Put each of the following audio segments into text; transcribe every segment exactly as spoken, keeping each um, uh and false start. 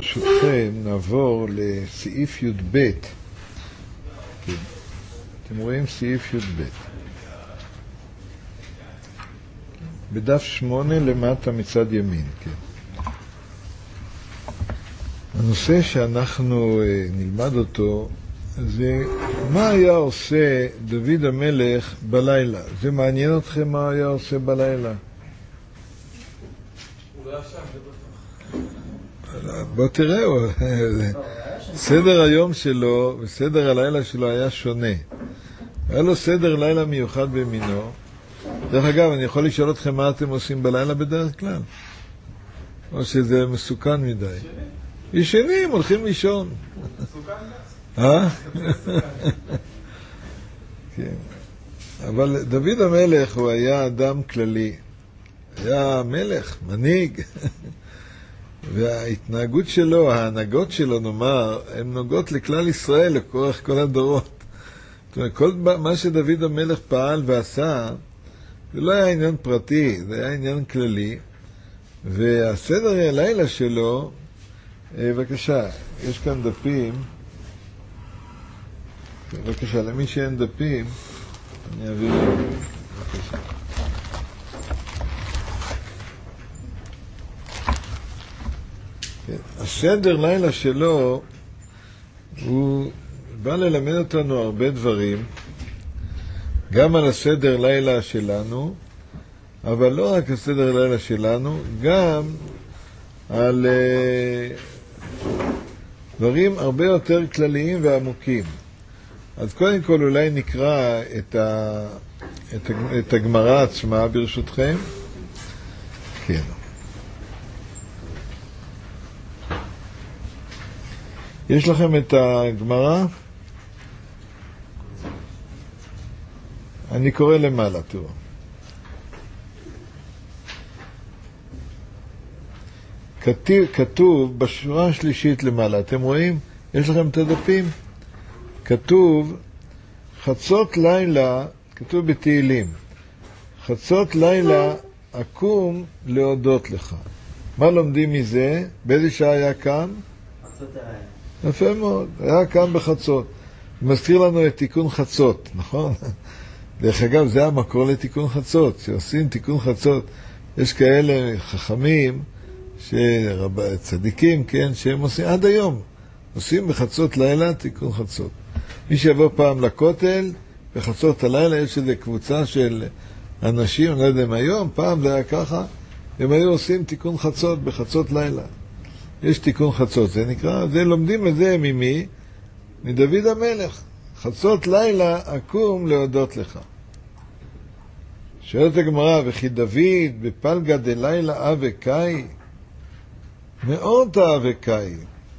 ברשותכם נעבור לסעיף י' ב'. אתם רואים סעיף י' ב'. בדף שמונה למטה מצד ימין, כן. הנושא שאנחנו נלמד אותו זה מה היה עושה דוד המלך בלילה. זה מעניין אתכם מה היה עושה בלילה? בוא תראו, סדר היום שלו וסדר הלילה שלו היה שונה. היה לו סדר לילה מיוחד במינו. דרך אגב, אני יכול לשאול אתכם מה אתם עושים בלילה בדרך כלל? או שזה מסוכן מדי? ישנים, הולכים לישון. אה? כן. אבל דוד המלך הוא היה אדם כללי. היה מלך, מנהיג. וההתנהגות שלו, ההנהגות שלו, נאמר, הן נוגעות לכלל ישראל, לכוח כל הדורות. זאת אומרת, כל מה שדוד המלך פעל ועשה, זה לא היה עניין פרטי, זה היה עניין כללי. והסדר הלילה שלו, בבקשה, יש כאן דפים. בבקשה, למי שאין דפים, אני אעביר לו. בבקשה. הסדר לילה שלו הוא בא ללמד אותנו הרבה דברים, גם על הסדר לילה שלנו, אבל לא רק הסדר לילה שלנו, גם על uh, דברים הרבה יותר כלליים ועמוקים. אז קודם כל אולי נקרא את, ה, את, את הגמרא עצמה ברשותכם. כן. יש לכם את הגמרא? אני קורא למעלה, תראו. כתוב, כתוב בשורה השלישית למעלה, אתם רואים? יש לכם את הדפים? כתוב, חצות לילה, כתוב בתהילים, חצות לילה אקום להודות לך. מה לומדים מזה? באיזה שעה היה קם? חצות הלילה. יפה מאוד, היה קם בחצות. מזכיר לנו את תיקון חצות, נכון? דרך אגב, זה המקור לתיקון חצות, שעושים תיקון חצות. יש כאלה חכמים, צדיקים, כן, שהם עושים עד היום. עושים בחצות לילה תיקון חצות. מי שיבוא פעם לכותל, בחצות הלילה יש איזו קבוצה של אנשים, אני לא יודע אם היום, פעם זה היה ככה, הם היו עושים תיקון חצות בחצות לילה. יש תיקון חצות, זה נקרא, זה לומדים את זה ממי? מדוד המלך. חצות לילה אקום להודות לך. שואלת הגמרא, וכי דוד בפלגה דלילה אבקאי, מאורתא אבקאי.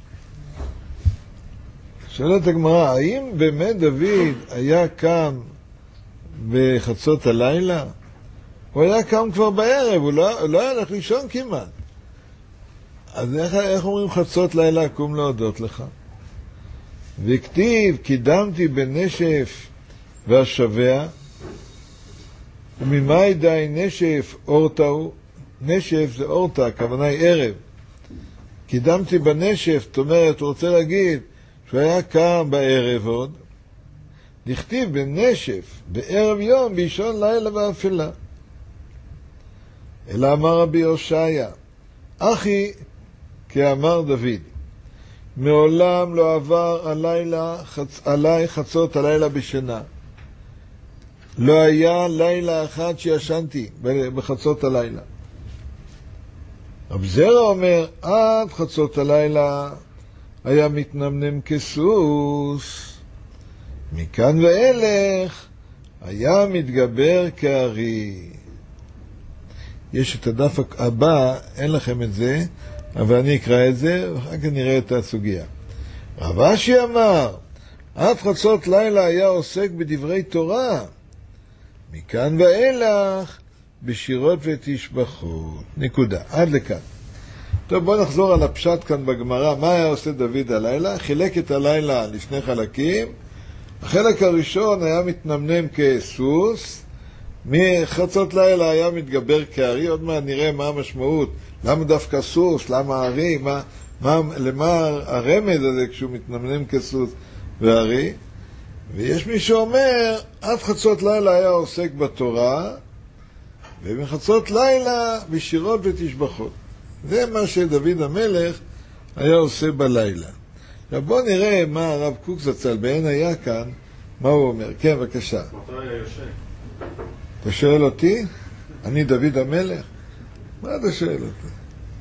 שואלת הגמרא, האם באמת דוד היה קם בחצות הלילה? הוא היה קם כבר בערב, הוא לא, הוא לא הלך לישון כמעט. אז איך, איך אומרים חצות לילה אקום להודות לך? וכתיב, קידמתי בנשף והשבע, וממה ידעי נשף אורתא הוא? נשף זה אורתא, הכוונה היא ערב. קידמתי בנשף, זאת אומרת, הוא רוצה להגיד שהוא היה קם בערב עוד, נכתיב בנשף, בערב יום, באישון לילה ואפלה. אלא אמר רבי הושעיה, אחי, כאמר דוד, מעולם לא עבר הלילה, חצ... עליי חצות הלילה בשינה. לא היה לילה אחד שישנתי בחצות הלילה. רב זרע אומר, עד חצות הלילה היה מתנמנם כסוס, מכאן ואילך היה מתגבר כארי. יש את הדף הבא, אין לכם את זה, אבל אני אקרא את זה, ואחר כך נראה את הסוגיה. רב אשי אמר, עד חצות לילה היה עוסק בדברי תורה, מכאן ואילך בשירות ותשבחות. נקודה, עד לכאן. טוב, בואו נחזור על הפשט כאן בגמרא. מה היה עושה דוד הלילה? חילק את הלילה לשני חלקים. החלק הראשון היה מתנמנם כסוס, מחצות לילה היה מתגבר כארי. עוד מעט נראה מה המשמעות, למה דווקא סוס, למה ארי, מה, מה, למה הרמז הזה כשהוא מתנמנם כסוס וארי? ויש מי שאומר, עד חצות לילה היה עוסק בתורה, ומחצות לילה בשירות ותשבחות. זה מה שדוד המלך היה עושה בלילה. עכשיו בוא נראה מה הרב קוק זצ"ל בעין היה כאן, מה הוא אומר. כן, בבקשה. מתי היה יושן? אתה שואל אותי? אני דוד המלך? מה אתה שואל אותי?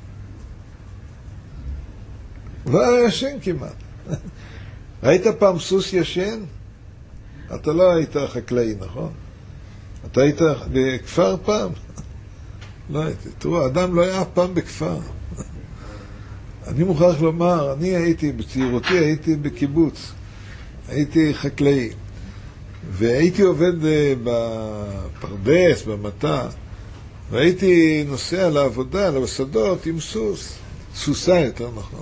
לא היה ישן כמעט. ראית פעם סוס ישן? אתה לא היית חקלאי, נכון? אתה היית בכפר פעם? לא הייתי. תראו, אדם לא היה אף פעם בכפר. אני מוכרח לומר, אני הייתי, בצעירותי הייתי בקיבוץ. הייתי חקלאי. והייתי עובד בפרדס, במטע, והייתי נוסע לעבודה, לשדות עם סוס. סוסה יותר נכון.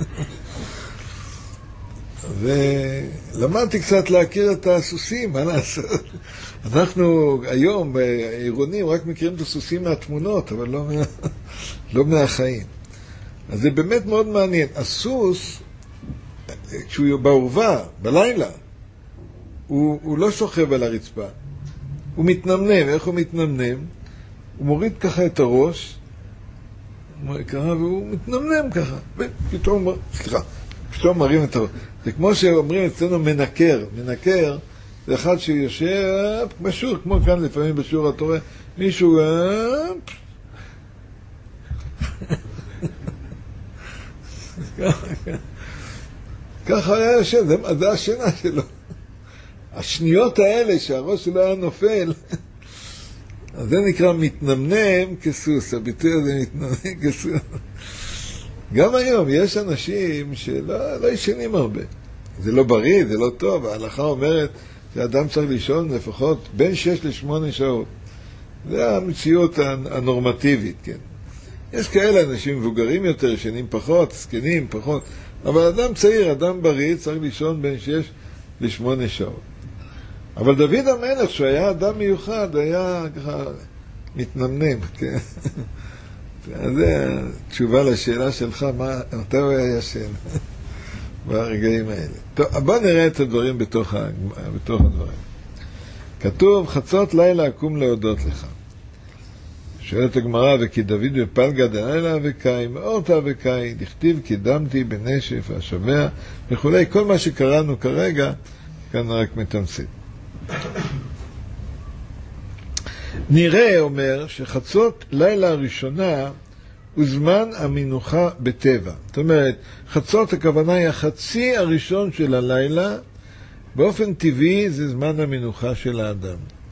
ולמדתי קצת להכיר את הסוסים, מה לעשות? אנחנו היום בעירונים רק מכירים את הסוסים מהתמונות, אבל לא, מה, לא מהחיים. אז זה באמת מאוד מעניין. הסוס, כשהוא בעורבה, בלילה, הוא, הוא לא שוכב על הרצפה. הוא מתנמנם. איך הוא מתנמנם? הוא מוריד ככה את הראש, והוא מתנמנם ככה. ופתאום, סליחה, פתאום מרים את הראש. זה כמו שאומרים אצלנו מנקר. מנקר זה אחד שיושב בשיעור, כמו כאן לפעמים בשיעור התורה, מישהו ככה היה יושב, זה השינה שלו. השניות האלה שהראש שלו היה נופל, אז זה נקרא מתנמנם כסוס. הביטוי הזה מתנמנם כסוס. גם היום יש אנשים שלא לא ישנים הרבה. זה לא בריא, זה לא טוב. ההלכה אומרת שאדם צריך לישון לפחות בין שש לשמונה שעות. זה המציאות הנורמטיבית, כן. יש כאלה אנשים מבוגרים יותר, ישנים פחות, זקנים פחות. אבל אדם צעיר, אדם בריא, צריך לישון בין שש לשמונה שעות. אבל דוד המלך, שהוא היה אדם מיוחד, היה ככה מתנמנם, כן. אז זה התשובה לשאלה שלך, מה, מתי הוא היה ישן ברגעים האלה. טוב, בוא נראה את הדברים בתוך, ה, בתוך הדברים. כתוב, חצות לילה אקום להודות לך. שואלת הגמרא, וכי דוד בפלגה דלילה וקאי, מאורתא וקאי, דכתיב כי דמתי בנשף השבע וכו'. כל מה שקראנו כרגע, כאן רק מתמצית. נראה, אומר, שחצות לילה הראשונה הוא זמן המנוחה בטבע. זאת אומרת, חצות הכוונה היא החצי הראשון של הלילה, באופן טבעי זה זמן המנוחה של האדם.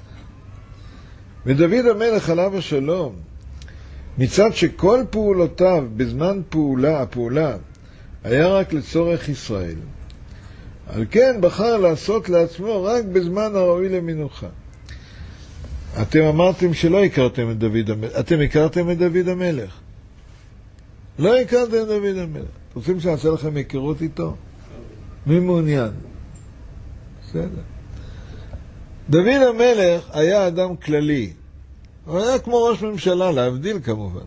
ודוד המלך עליו השלום, מצד שכל פעולותיו בזמן פעולה, הפעולה, היה רק לצורך ישראל. על כן בחר לעשות לעצמו רק בזמן הראוי למנוחה. אתם אמרתם שלא הכרתם את דוד המלך. אתם הכרתם את דוד המלך? לא הכרתם את דוד המלך. רוצים שעשה לכם היכרות איתו? מי מעוניין? בסדר. דוד המלך היה אדם כללי. הוא היה כמו ראש ממשלה, להבדיל כמובן.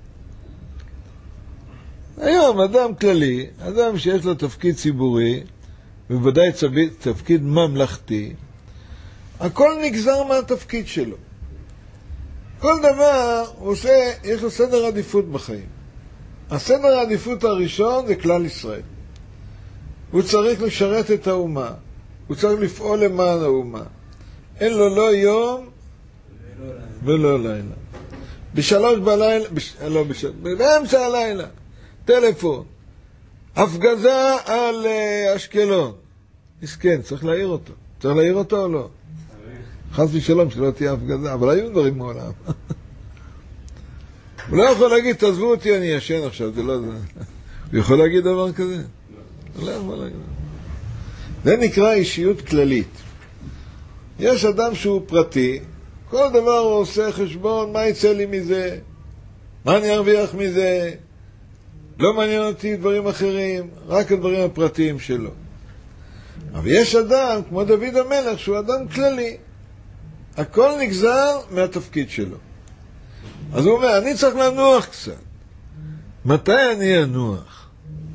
היום אדם כללי, אדם שיש לו תפקיד ציבורי, ובוודאי תפקיד ממלכתי, הכל נגזר מהתפקיד שלו. כל דבר הוא עושה, יש לו סדר עדיפות בחיים. הסדר העדיפות הראשון זה כלל ישראל. הוא צריך לשרת את האומה. הוא צריך לפעול למען האומה. אין לו לא יום ולא לילה. בשלוש בלילה, בש... לא בשלוש, באמצע הלילה, טלפון, הפגזה על uh, אשקלון. מסכן, צריך להעיר אותו. צריך להעיר אותו או לא? חס ושלום שלא תהיה הפגזה, אבל היו דברים מעולם. הוא לא יכול להגיד, תעזבו אותי, אני ישן עכשיו, זה לא זה. הוא יכול להגיד דבר כזה? הוא לא יכול להגיד. זה נקרא אישיות כללית. יש אדם שהוא פרטי, כל דבר הוא עושה חשבון, מה יצא לי מזה? מה אני ארוויח מזה? לא מעניין אותי דברים אחרים, רק הדברים הפרטיים שלו. אבל יש אדם, כמו דוד המלך, שהוא אדם כללי. הכל נגזר מהתפקיד שלו. אז הוא אומר, אני צריך לנוח קצת. מתי אני אנוח?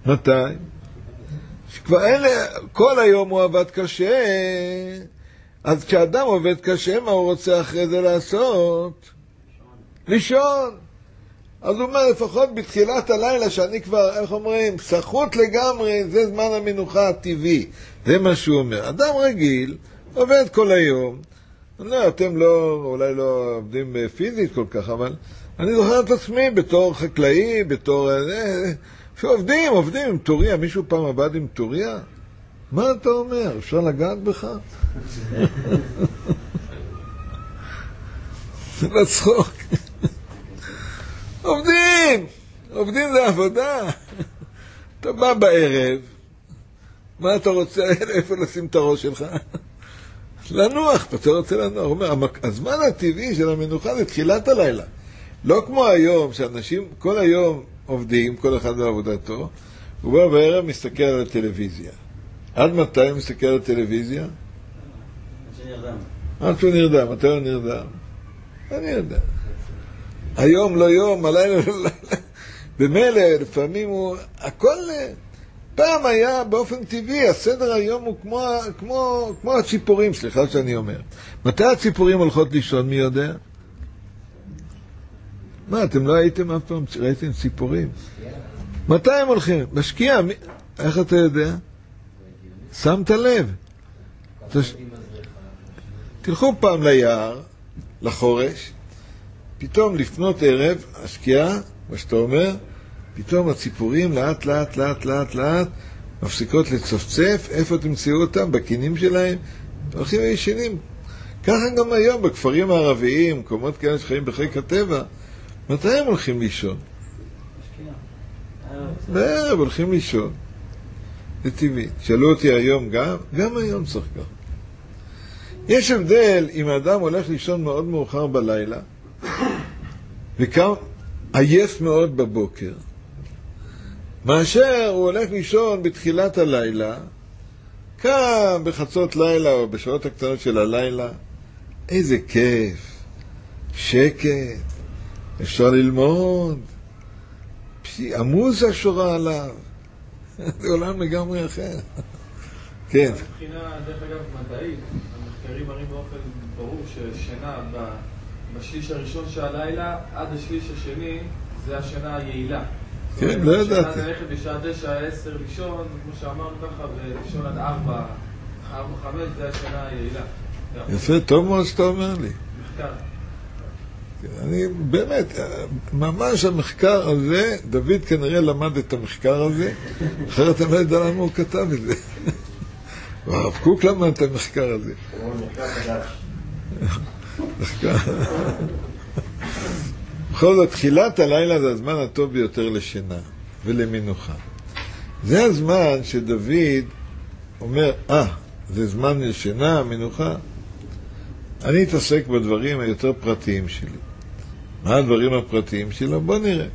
מתי? שכבר אין, כל היום הוא עבד קשה, אז כשאדם עובד קשה, מה הוא רוצה אחרי זה לעשות? לישון. אז הוא אומר, לפחות בתחילת הלילה, שאני כבר, איך אומרים, סחוט לגמרי, זה זמן המנוחה הטבעי. זה מה שהוא אומר. אדם רגיל, עובד כל היום. לא, אתם לא, אולי לא עובדים פיזית כל כך, אבל אני זוכר את עצמי בתור חקלאי, בתור... שעובדים, עובדים עם טוריה. מישהו פעם עבד עם טוריה? מה אתה אומר? אפשר לגעת בך? לצחוק. עובדים! עובדים זה עבודה. אתה בא בערב, מה אתה רוצה? איפה לשים את הראש שלך? לנוח, אתה רוצה לנוח. הוא אומר, הזמן הטבעי של המנוחה זה תחילת הלילה. לא כמו היום, שאנשים כל היום עובדים, כל אחד בעבודתו, הוא בא בערב מסתכל על הטלוויזיה. עד מתי הוא מסתכל על הטלוויזיה? עד שנרדם. עד שהוא נרדם. מתי הוא נרדם? אני יודע. היום לא יום, הלילה לא לילה. במילא, לפעמים הוא... הכל... פעם היה באופן טבעי, הסדר היום הוא כמו, כמו, כמו הציפורים, סליחה שאני אומר. מתי הציפורים הולכות לישון, מי יודע? מה, אתם לא הייתם אף פעם, ראיתם ציפורים? מתי הם הולכים? משקיע, מי... איך אתה יודע? שמת לב. תש... תלכו פעם ליער, לחורש, פתאום לפנות ערב, השקיעה, מה שאתה אומר, פתאום הציפורים לאט לאט לאט לאט לאט מפסיקות לצפצף. איפה תמצאו אותם? בקינים שלהם, הולכים וישנים. ככה גם היום בכפרים הערביים, מקומות כאלה שחיים בחיק הטבע, מתי הם הולכים לישון? בערב הולכים לישון. זה טבעי. שאלו אותי היום גם, גם היום צריך גם. יש הבדל אם האדם הולך לישון מאוד מאוחר בלילה, וקם עייף מאוד בבוקר, מאשר הוא הולך לישון בתחילת הלילה, קם בחצות לילה או בשעות הקטנות של הלילה, איזה כיף, שקט, אפשר ללמוד, המוזה שורה עליו, זה עולם לגמרי אחר. כן. מבחינה, דרך אגב, מדעית, המחקרים מראים באופן ברור ששינה בשליש הראשון של הלילה עד השליש השני זה השינה היעילה. כן, לא ידעתי. שינה ללכת בשעה תשע, עשר לישון, כמו שאמרנו ככה, ולישון עד ארבע, ארבע, חמש, זה השינה היעילה. יפה, טוב מאוד שאתה אומר לי. מחקר. אני באמת, ממש המחקר הזה, דוד כנראה למד את המחקר הזה, אחרת אני לא יודע למה הוא כתב את זה. הרב קוק למד את המחקר הזה. הוא מחקר חדש. מחקר. בכל זאת, תחילת הלילה זה הזמן הטוב ביותר לשינה ולמנוחה. זה הזמן שדוד אומר, אה, זה זמן לשינה, מנוחה. אני אתעסק בדברים היותר פרטיים שלי. מה הדברים הפרטיים שלו? בוא נראה.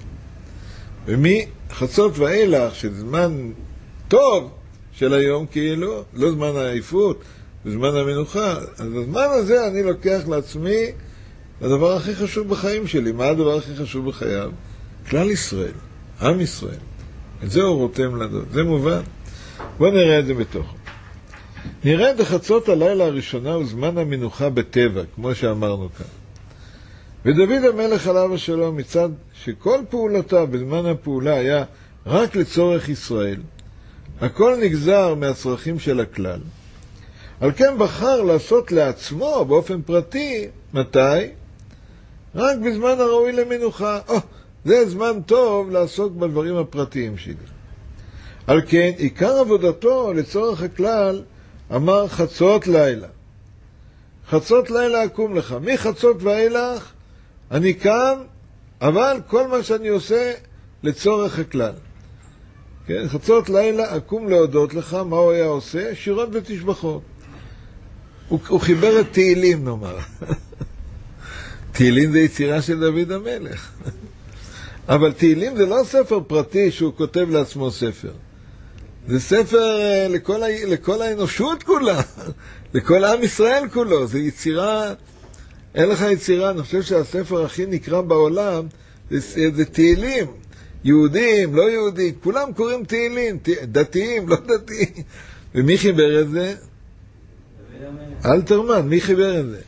ומחצות ואילך, שזה זמן טוב של היום, כאילו, לא זמן העייפות, בזמן המנוחה, אז בזמן הזה אני לוקח לעצמי הדבר הכי חשוב בחיים שלי. מה הדבר הכי חשוב בחייו? כלל ישראל, עם ישראל. את זה הוא רותם לדוד, זה מובן. בוא נראה את זה בתוכו. נראה בחצות הלילה הראשונה הוא זמן המנוחה בטבע, כמו שאמרנו כאן. ודוד המלך עליו השלום, מצד שכל פעולותיו בזמן הפעולה היה רק לצורך ישראל, הכל נגזר מהצרכים של הכלל. על כן בחר לעשות לעצמו באופן פרטי, מתי? רק בזמן הראוי למנוחה. או, זה זמן טוב לעסוק בדברים הפרטיים שלי. על כן, עיקר עבודתו לצורך הכלל, אמר חצות לילה. חצות לילה אקום לך. מחצות ואילך אני קם, אבל כל מה שאני עושה לצורך הכלל. כן? חצות לילה אקום להודות לך. מה הוא היה עושה? שירות ותשבחות. הוא, הוא חיבר את תהילים, נאמר. תהילים זה יצירה של דוד המלך. אבל תהילים זה לא ספר פרטי שהוא כותב לעצמו ספר. זה ספר לכל, לכל האנושות כולה, לכל עם ישראל כולו. זה יצירה, אין לך יצירה, אני חושב שהספר הכי נקרא בעולם זה, זה תהילים. יהודים, לא יהודים, כולם קוראים תהילים, דתיים, לא דתיים. ומי חיבר את זה? אלתרמן, מי חיבר את זה?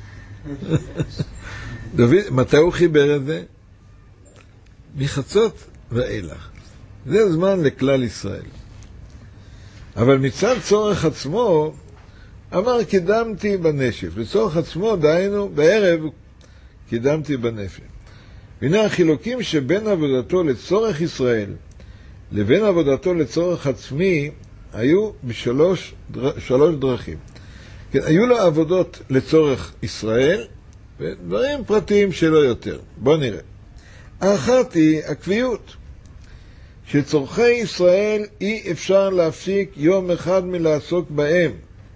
דוד, מתי הוא חיבר את זה? מחצות ואילך. זה זמן לכלל ישראל. אבל מצד צורך עצמו, אמר קידמתי בנשף. לצורך עצמו, דהיינו, בערב קידמתי בנפש. והנה החילוקים שבין עבודתו לצורך ישראל לבין עבודתו לצורך עצמי היו בשלוש דר... שלוש דרכים. כן, היו לו עבודות לצורך ישראל ודברים פרטיים שלא יותר. בוא נראה. האחת היא הקביעות. שצורכי ישראל אי אפשר להפסיק יום אחד מלעסוק בהם.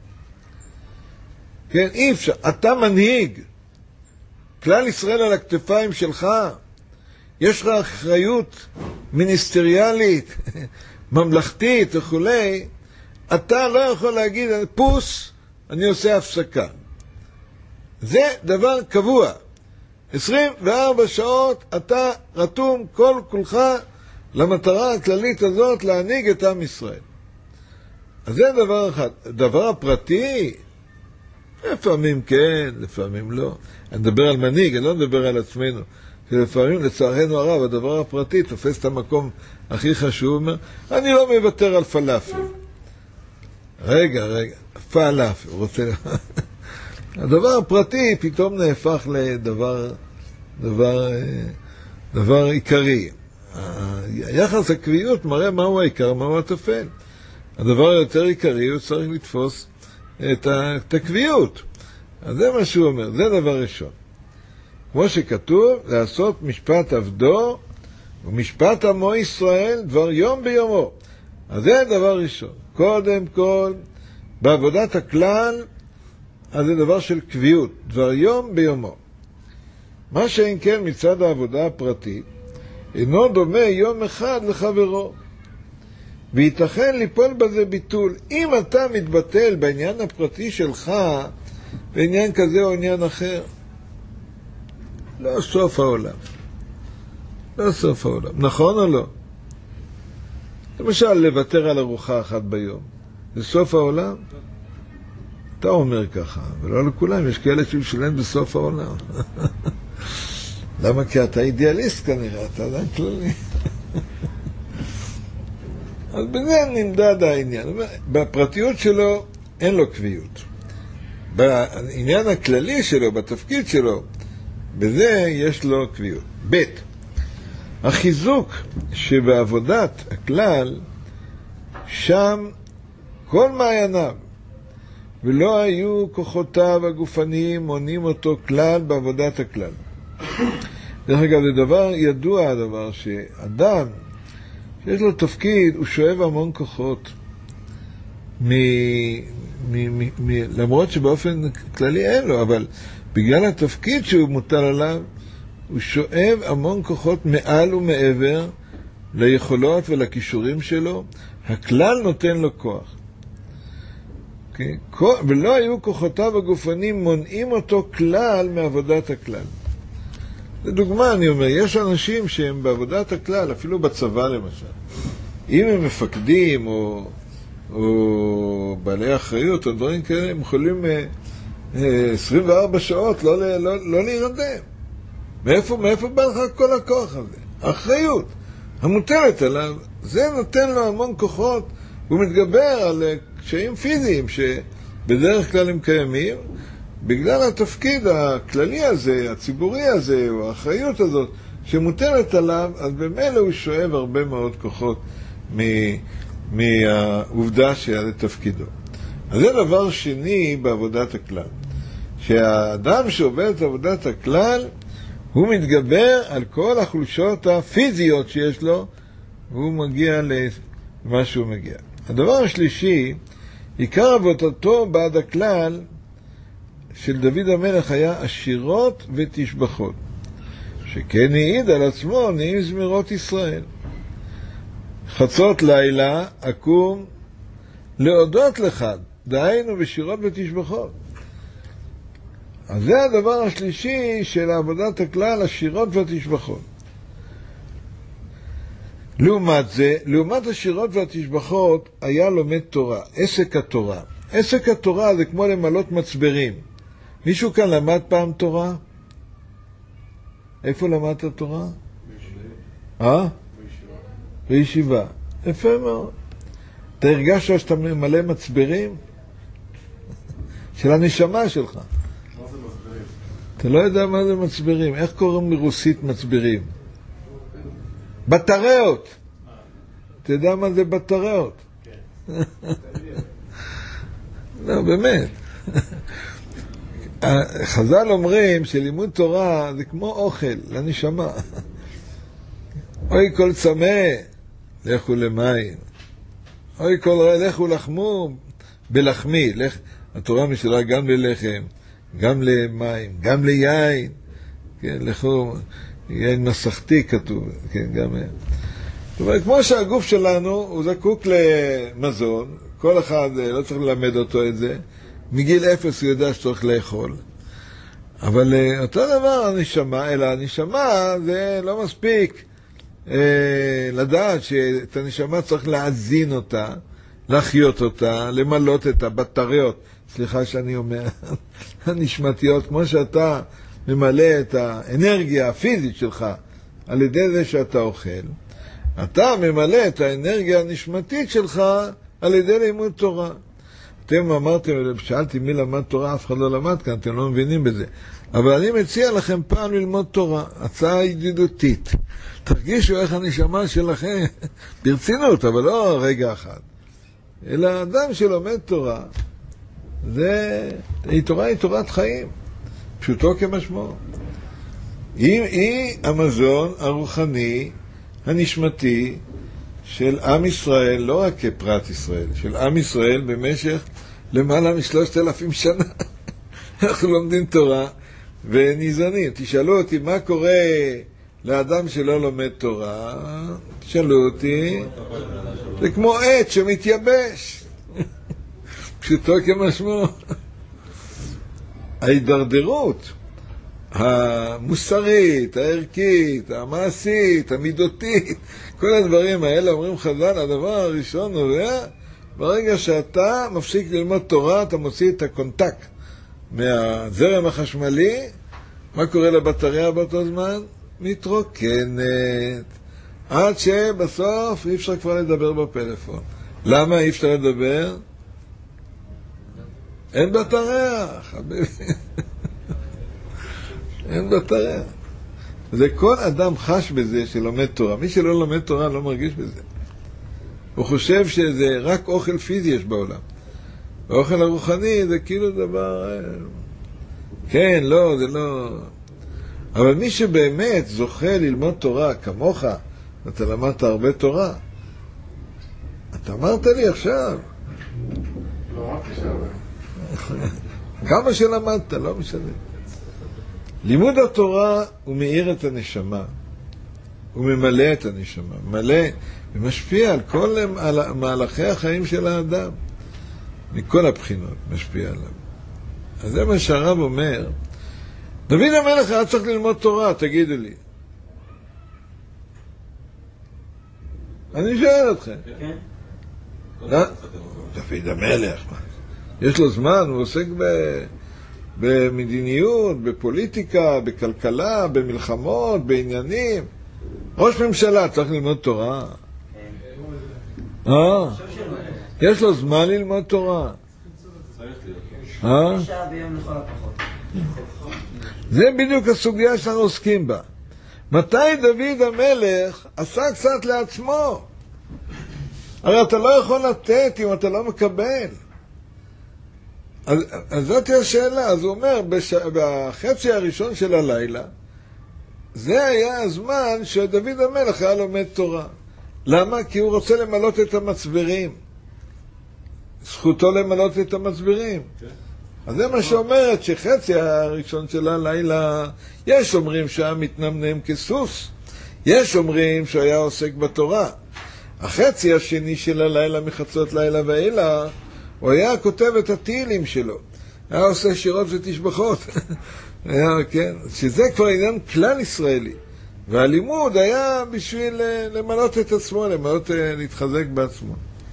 כן, אי אפשר. אתה מנהיג. כלל ישראל על הכתפיים שלך. יש לך אחריות מיניסטריאלית, ממלכתית וכולי. אתה לא יכול להגיד, פוס, אני עושה הפסקה. זה דבר קבוע. עשרים וארבע שעות אתה רתום כל כולך למטרה הכללית הזאת להנהיג את עם ישראל. אז זה דבר אחד. דבר הפרטי, לפעמים כן, לפעמים לא. אני מדבר על מנהיג, אני לא מדבר על עצמנו. שלפעמים, לצערנו הרב, הדבר הפרטי תופס את המקום הכי חשוב, אומר, אני לא מוותר על פלאפל. רגע, רגע, פלאפל, הוא רוצה... הדבר הפרטי פתאום נהפך לדבר, דבר, דבר עיקרי. היחס הקביעות מראה מהו העיקר, מהו הטפל. הדבר היותר עיקרי הוא צריך לתפוס את הקביעות. אז זה מה שהוא אומר, זה דבר ראשון. כמו שכתוב, לעשות משפט עבדו ומשפט עמו ישראל דבר יום ביומו. אז זה דבר ראשון. קודם כל, בעבודת הכלל, אז זה דבר של קביעות, דבר יום ביומו. מה שאין כן מצד העבודה הפרטית, אינו דומה יום אחד לחברו. וייתכן ליפול בזה ביטול. אם אתה מתבטל בעניין הפרטי שלך, בעניין כזה או עניין אחר, לא סוף העולם. לא סוף העולם. נכון או לא? למשל, לוותר על ארוחה אחת ביום. זה סוף העולם? אתה אומר ככה, ולא לכולם, יש כאלה שמשלם בסוף העולם. למה? כי אתה אידיאליסט כנראה, אתה אדם כללי. אז בזה נמדד העניין. בפרטיות שלו אין לו קביעות. בעניין הכללי שלו, בתפקיד שלו, בזה יש לו קביעות. ב' החיזוק שבעבודת הכלל, שם כל מעייניו, ולא היו כוחותיו הגופניים מונים אותו כלל בעבודת הכלל. דרך אגב, זה דבר ידוע, הדבר שאדם שיש לו תפקיד, הוא שואב המון כוחות, מ... מ... מ... מ... למרות שבאופן כללי אין לו, אבל בגלל התפקיד שהוא מוטל עליו, הוא שואב המון כוחות מעל ומעבר ליכולות ולכישורים שלו. הכלל נותן לו כוח. Okay? ולא היו כוחותיו הגופנים מונעים אותו כלל מעבודת הכלל. לדוגמה, אני אומר, יש אנשים שהם בעבודת הכלל, אפילו בצבא למשל. אם הם מפקדים או, או בעלי אחריות או דברים כאלה, הם יכולים עשרים וארבע שעות לא, לא, לא להירדם. מאיפה, מאיפה בא לך כל הכוח הזה? האחריות המוטלת עליו, זה נותן לו המון כוחות, הוא מתגבר על קשיים פיזיים שבדרך כלל הם קיימים, בגלל התפקיד הכללי הזה, הציבורי הזה, או האחריות הזאת שמוטלת עליו, אז במילא הוא שואב הרבה מאוד כוחות מהעובדה שהיה לתפקידו. אז זה דבר שני בעבודת הכלל. שהאדם שעובד את עבודת הכלל, הוא מתגבר על כל החולשות הפיזיות שיש לו, והוא מגיע למה שהוא מגיע. הדבר השלישי, עיקר עבודתו בעד הכלל של דוד המלך היה עשירות ותשבחות, שכן העיד על עצמו נעים זמירות ישראל. חצות לילה אקום להודות לך, דהיינו בשירות ותשבחות. אז זה הדבר השלישי של עבודת הכלל, השירות והתשבחות. לעומת זה, לעומת השירות והתשבחות, היה לומד תורה, עסק התורה. עסק התורה זה כמו למלות מצברים. מישהו כאן למד פעם תורה? איפה למדת תורה? בישיבה. אה? בישיבה. בישיבה. יפה מאוד. אתה הרגשת שאתה ממלא מצברים? של הנשמה שלך. מה זה מצברים? אתה לא יודע מה זה מצברים. איך קוראים לרוסית מצברים? בטריות. אתה יודע מה זה בטריות? כן. לא, באמת. חז"ל אומרים שלימוד תורה זה כמו אוכל לנשמה. אוי כל צמא, לכו למים. אוי כל רע, לכו לחמו בלחמי. התורה משלה גם ללחם, גם למים, גם ליין. כן, לכו, יין מסכתי כתוב. כן, גם... זאת אומרת, כמו שהגוף שלנו הוא זקוק למזון, כל אחד לא צריך ללמד אותו את זה, מגיל אפס הוא יודע שצריך לאכול. אבל אותו דבר הנשמה, אלא הנשמה זה לא מספיק אה, לדעת שאת הנשמה צריך להזין אותה, להחיות אותה, למלות את הבטריות, סליחה שאני אומר, הנשמתיות, כמו שאתה ממלא את האנרגיה הפיזית שלך על ידי זה שאתה אוכל, אתה ממלא את האנרגיה הנשמתית שלך על ידי לימוד תורה. אתם אמרתם, שאלתי מי למד תורה, אף אחד לא למד כאן, אתם לא מבינים בזה. אבל אני מציע לכם פעם ללמוד תורה, הצעה ידידותית. תרגישו איך הנשמה שלכם, ברצינות, אבל לא רגע אחד. אלא אדם שלומד תורה, זה, היא תורה היא תורת חיים, פשוטו כמשמעו. היא, היא המזון הרוחני, הנשמתי, של עם ישראל, לא רק כפרט ישראל, של עם ישראל במשך למעלה משלושת אלפים שנה. אנחנו לומדים תורה וניזונים. תשאלו אותי מה קורה לאדם שלא לומד תורה, תשאלו אותי, זה כמו עץ שמתייבש. פשוטו כמשמעו. ההידרדרות המוסרית, הערכית, המעשית, המידותית, כל הדברים האלה אומרים חז"ל, הדבר הראשון נובע ברגע שאתה מפסיק ללמוד תורה, אתה מוציא את הקונטקט מהזרם החשמלי. מה קורה לבטריה באותו זמן? מתרוקנת, עד שבסוף אי אפשר כבר לדבר בפלאפון. למה אי אפשר לדבר? אין בטריה, חביבי. אין בטריה. זה כל אדם חש בזה שלומד תורה. מי שלא לומד תורה לא מרגיש בזה. הוא חושב שזה רק אוכל פיזי יש בעולם. האוכל הרוחני זה כאילו דבר... כן, לא, זה לא... אבל מי שבאמת זוכה ללמוד תורה כמוך, אתה למדת הרבה תורה. אתה אמרת לי עכשיו. לא אמרתי שעבר. כמה שלמדת, לא משנה. לימוד התורה הוא מאיר את הנשמה, הוא ממלא את הנשמה, ממלא ומשפיע על כל על מהלכי החיים של האדם, מכל הבחינות משפיע עליו. אז זה מה שהרב אומר. דוד המלך היה צריך ללמוד תורה, תגידו לי. אני שואל אתכם. כן. דוד המלך, יש לו זמן, הוא עוסק ב... במדיניות, בפוליטיקה, בכלכלה, במלחמות, בעניינים. ראש ממשלה צריך ללמוד תורה. אה? יש לו זמן ללמוד תורה. אה? זה בדיוק הסוגיה שאנחנו עוסקים בה. מתי דוד המלך עשה קצת לעצמו? הרי אתה לא יכול לתת אם אתה לא מקבל. אז, אז זאת השאלה. אז הוא אומר, בש... בחצי הראשון של הלילה, זה היה הזמן שדוד המלך היה לומד תורה. למה? כי הוא רוצה למלות את המצברים. זכותו למלות את המצברים. Okay. אז זה מה שאומרת שחצי הראשון של הלילה, יש אומרים שהיה מתנמנם כסוס, יש אומרים שהיה עוסק בתורה. החצי השני של הלילה, מחצות לילה ואילך, הוא היה כותב את התהילים שלו, היה עושה שירות ותשבחות. היה, כן, שזה כבר עניין כלל ישראלי. והלימוד היה בשביל למלות את עצמו, למלות, להתחזק בעצמו.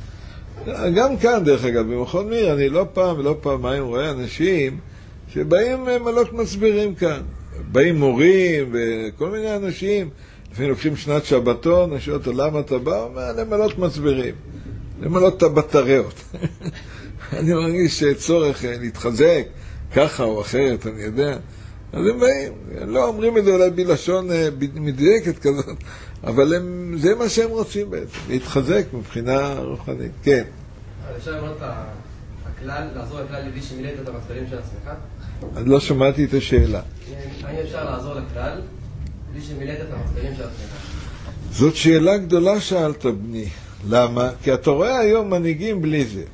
גם כאן, דרך אגב, במכון מיר, אני לא פעם ולא פעמיים רואה אנשים שבאים מלות מסבירים כאן. באים מורים וכל מיני אנשים, לפעמים לוקחים שנת שבתון, נשאל אותו למה אתה בא, אומר, למלות מסבירים, למלות את הבטריות. אני מרגיש צורך להתחזק, ככה או אחרת, אני יודע. אז הם באים, לא אומרים את זה אולי בלשון מדויקת כזאת, אבל הם, זה מה שהם רוצים בעצם, להתחזק מבחינה רוחנית. כן. אפשר לראות את הכלל, לעזור לכלל לבלי שמילאת את המספרים של עצמך? אני לא שמעתי את השאלה. האם אפשר לעזור לכלל בלי שמילאת את המספרים של עצמך? זאת שאלה גדולה שאלת בני. למה? כי אתה רואה היום מנהיגים בלי זה.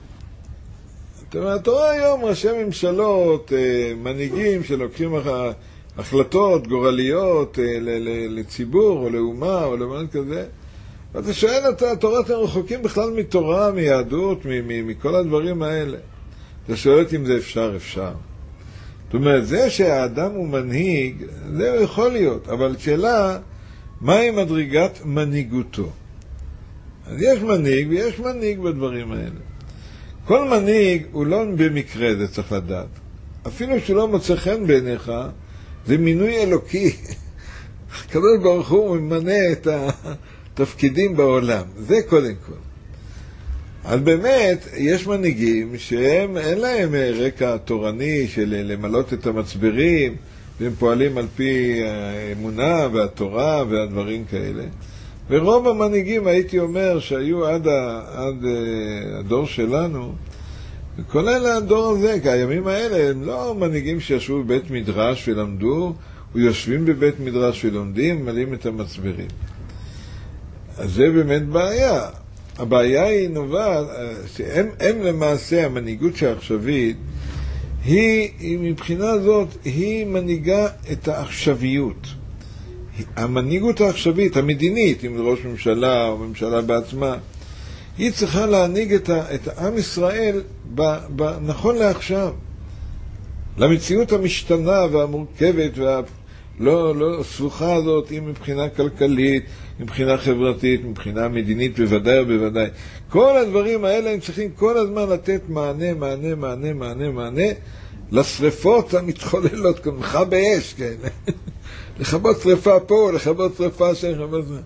אתה רואה היום ראשי ממשלות, מנהיגים שלוקחים החלטות גורליות לציבור או לאומה או למען כזה. ואתה שואל, אתה רואה אתם רחוקים בכלל מתורה, מיהדות, מכל הדברים האלה. אתה שואל אם זה אפשר, אפשר. זאת אומרת, זה שהאדם הוא מנהיג, זה יכול להיות, אבל שאלה, מהי מדרגת מנהיגותו? אז יש מנהיג ויש מנהיג בדברים האלה. כל מנהיג הוא לא במקרה, זה צריך לדעת. אפילו שהוא לא מוצא חן בעיניך, זה מינוי אלוקי. הקדוש ברוך הוא ממנה את התפקידים בעולם. זה קודם כל. אז באמת, יש מנהיגים שהם, אין להם רקע תורני של למלות את המצברים, והם פועלים על פי האמונה והתורה והדברים כאלה. ורוב המנהיגים, הייתי אומר, שהיו עד, ה, עד הדור שלנו, וכולל הדור הזה, כי הימים האלה הם לא מנהיגים שישבו בבית מדרש ולמדו, ויושבים בבית מדרש ולומדים, מלאים את המצברים. אז זה באמת בעיה. הבעיה היא נובעת, שהם הם למעשה, המנהיגות העכשווית, היא, היא מבחינה זאת, היא מנהיגה את העכשוויות. המנהיגות העכשווית, המדינית, אם זה ראש ממשלה או ממשלה בעצמה, היא צריכה להנהיג את, ה, את העם ישראל ב, ב, נכון לעכשיו. למציאות המשתנה והמורכבת והלא לא סבוכה הזאת, היא מבחינה כלכלית, מבחינה חברתית, מבחינה מדינית בוודאי ובוודאי. כל הדברים האלה הם צריכים כל הזמן לתת מענה, מענה, מענה, מענה, מענה לשריפות המתחוללות, כמחה באש, כן. לכבות שריפה פה, לכבות שריפה שם,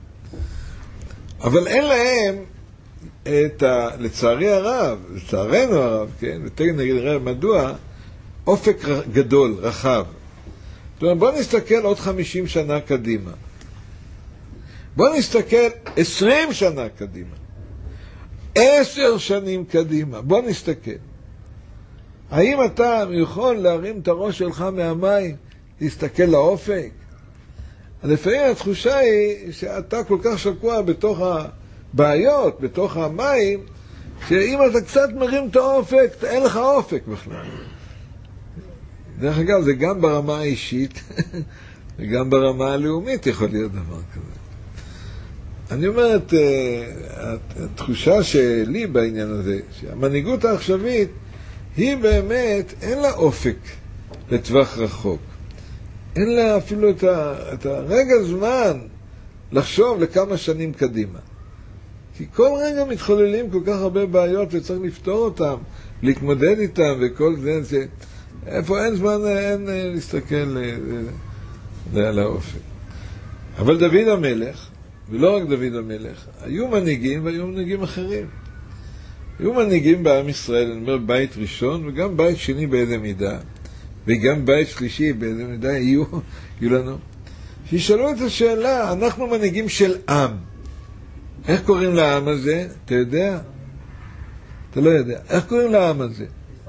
אבל אין להם את ה... לצערי הרב, לצערנו הרב, כן, ותכף נגיד רב, מדוע אופק גדול, רחב. זאת אומרת, בוא נסתכל עוד חמישים שנה קדימה. בוא נסתכל עשרים שנה קדימה. עשר שנים קדימה. בוא נסתכל. האם אתה יכול להרים את הראש שלך מהמים, להסתכל לאופק? לפעמים התחושה היא שאתה כל כך שקוע בתוך הבעיות, בתוך המים, שאם אתה קצת מרים את האופק, אין לך אופק בכלל. דרך אגב, זה גם ברמה האישית, וגם ברמה הלאומית יכול להיות דבר כזה. אני אומרת, התחושה שלי בעניין הזה, שהמנהיגות העכשווית, היא באמת, אין לה אופק לטווח רחוק. אין לה אפילו את, ה, את הרגע זמן לחשוב לכמה שנים קדימה. כי כל רגע מתחוללים כל כך הרבה בעיות וצריך לפתור אותם, להתמודד איתם וכל זה, זה איפה אין זמן, אין להסתכל על האופק. אבל דוד המלך, ולא רק דוד המלך, היו מנהיגים והיו מנהיגים אחרים. היו מנהיגים בעם ישראל, אני אומר בית ראשון וגם בית שני באיזה מידה. וגם בית שלישי באיזה מידה יהיו, יהיו לנו. שישאלו את השאלה, אנחנו מנהיגים של עם. איך קוראים לעם הזה? אתה יודע? אתה לא יודע. איך קוראים לעם הזה?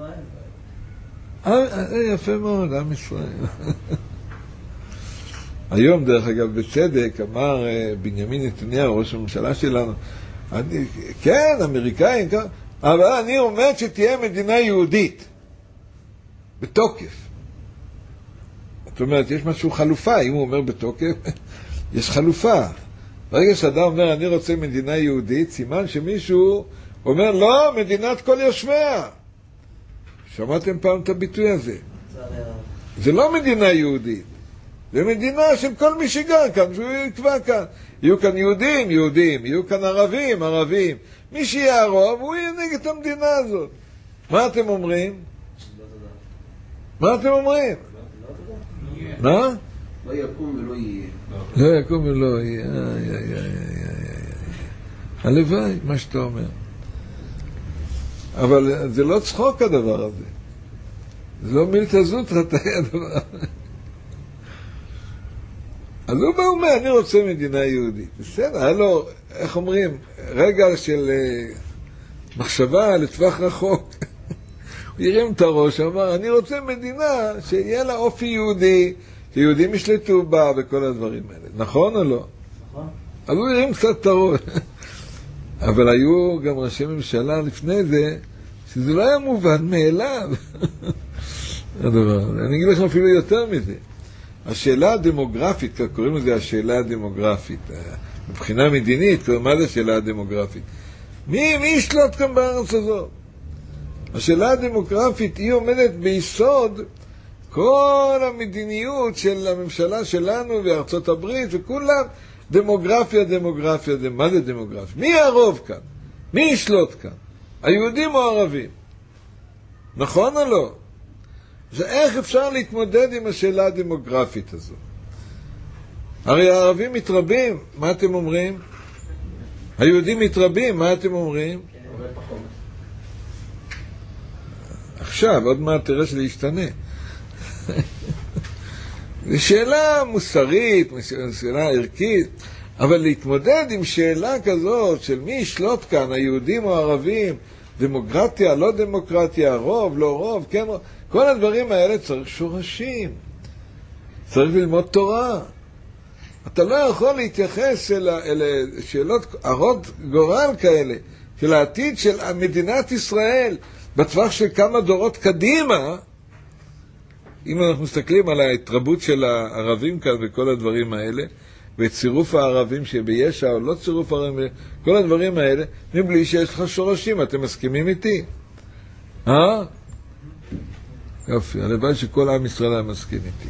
ישראל. יפה מאוד, עם ישראל. היום, דרך אגב, בצדק, אמר בנימין נתניהו, ראש הממשלה שלנו, אני, כן, אמריקאים, כן, אבל אני אומר שתהיה מדינה יהודית. בתוקף. זאת אומרת, יש משהו חלופה, אם הוא אומר בתוקף, יש חלופה. ברגע שאדם אומר, אני רוצה מדינה יהודית, סימן שמישהו אומר, לא, מדינת כל יושביה. שמעתם פעם את הביטוי הזה? זה לא מדינה יהודית. זה מדינה של כל מי שגר כאן, שהוא יקבע כאן. יהיו כאן יהודים, יהודים, יהיו כאן ערבים, ערבים. מי שיהיה הרוב, הוא ינהיג את המדינה הזאת. מה אתם אומרים? מה אתם אומרים? מה? לא יקום ולא יהיה. לא יקום ולא יהיה. הלוואי, מה שאתה אומר. אבל זה לא צחוק הדבר הזה. זה לא מילתא זוטרא תהיה הדבר הזה. אז הוא בא ואומר, אני רוצה מדינה יהודית. בסדר, היה לו, איך אומרים, רגע של מחשבה לטווח רחוק. הוא הרים את הראש, אמר, אני רוצה מדינה שיהיה לה אופי יהודי, שיהודים ישלטו בה וכל הדברים האלה. נכון או לא? נכון. אז הוא הרים קצת את הראש. אבל היו גם ראשי ממשלה לפני זה, שזה לא היה מובן מאליו. הדבר הזה. אני אגיד לכם אפילו יותר מזה. השאלה הדמוגרפית, קוראים לזה השאלה הדמוגרפית, מבחינה מדינית, מה זה השאלה הדמוגרפית? מי, מי ישלוט כאן בארץ הזאת? השאלה הדמוגרפית היא עומדת ביסוד כל המדיניות של הממשלה שלנו וארצות הברית וכולם דמוגרפיה, דמוגרפיה, דמ... מה זה דמוגרפיה? מי הרוב כאן? מי ישלוט כאן? היהודים או הערבים? נכון או לא? זה איך אפשר להתמודד עם השאלה הדמוגרפית הזו? הרי הערבים מתרבים, מה אתם אומרים? היהודים מתרבים, מה אתם אומרים? עכשיו, עוד מעט תראה שזה ישתנה. זו שאלה מוסרית, שאלה ערכית, אבל להתמודד עם שאלה כזאת של מי ישלוט כאן, היהודים או הערבים, דמוקרטיה, לא דמוקרטיה, רוב, לא רוב, כן רוב, כל הדברים האלה צריך שורשים. צריך ללמוד תורה. אתה לא יכול להתייחס אל, אל שאלות הרות גורל כאלה, של העתיד של מדינת ישראל, בטווח של כמה דורות קדימה, אם אנחנו מסתכלים על ההתרבות של הערבים כאן וכל הדברים האלה, וצירוף הערבים שבישע או לא צירוף הערבים, כל הדברים האלה, מבלי שיש לך שורשים, אתם מסכימים איתי? אה? יופי, הלוואי שכל עם ישראל היה מסכים איתי.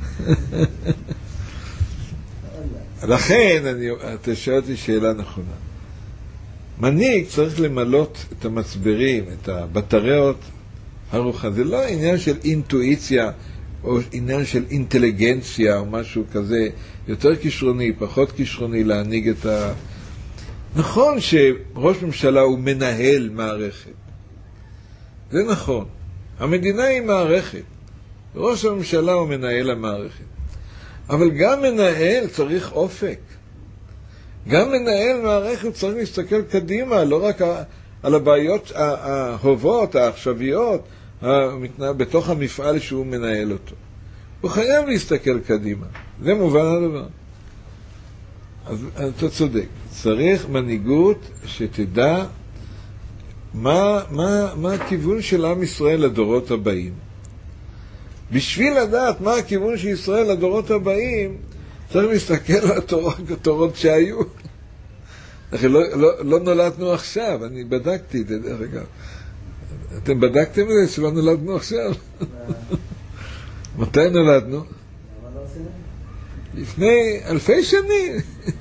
לכן, אני, אתה שאלתי שאלה נכונה. מנהיג צריך למלות את המצברים, את הבטריות הרוחה. זה לא עניין של אינטואיציה או עניין של אינטליגנציה או משהו כזה, יותר כישרוני, פחות כישרוני להנהיג את ה... נכון שראש ממשלה הוא מנהל מערכת. זה נכון. המדינה היא מערכת. ראש הממשלה הוא מנהל המערכת. אבל גם מנהל צריך אופק. גם מנהל מערכת צריך להסתכל קדימה, לא רק על הבעיות ההובות, העכשוויות, בתוך המפעל שהוא מנהל אותו. הוא חייב להסתכל קדימה. זה מובן הדבר. אז אתה צודק. צריך מנהיגות שתדע מה, מה, מה הכיוון של עם ישראל לדורות הבאים. בשביל לדעת מה הכיוון של ישראל לדורות הבאים, צריך להסתכל על התורות, התורות שהיו. אחרי, לא, לא, לא נולדנו עכשיו, אני בדקתי את זה, דרך אגב. אתם בדקתם את זה שלא נולדנו עכשיו? מתי נולדנו? לפני אלפי שנים.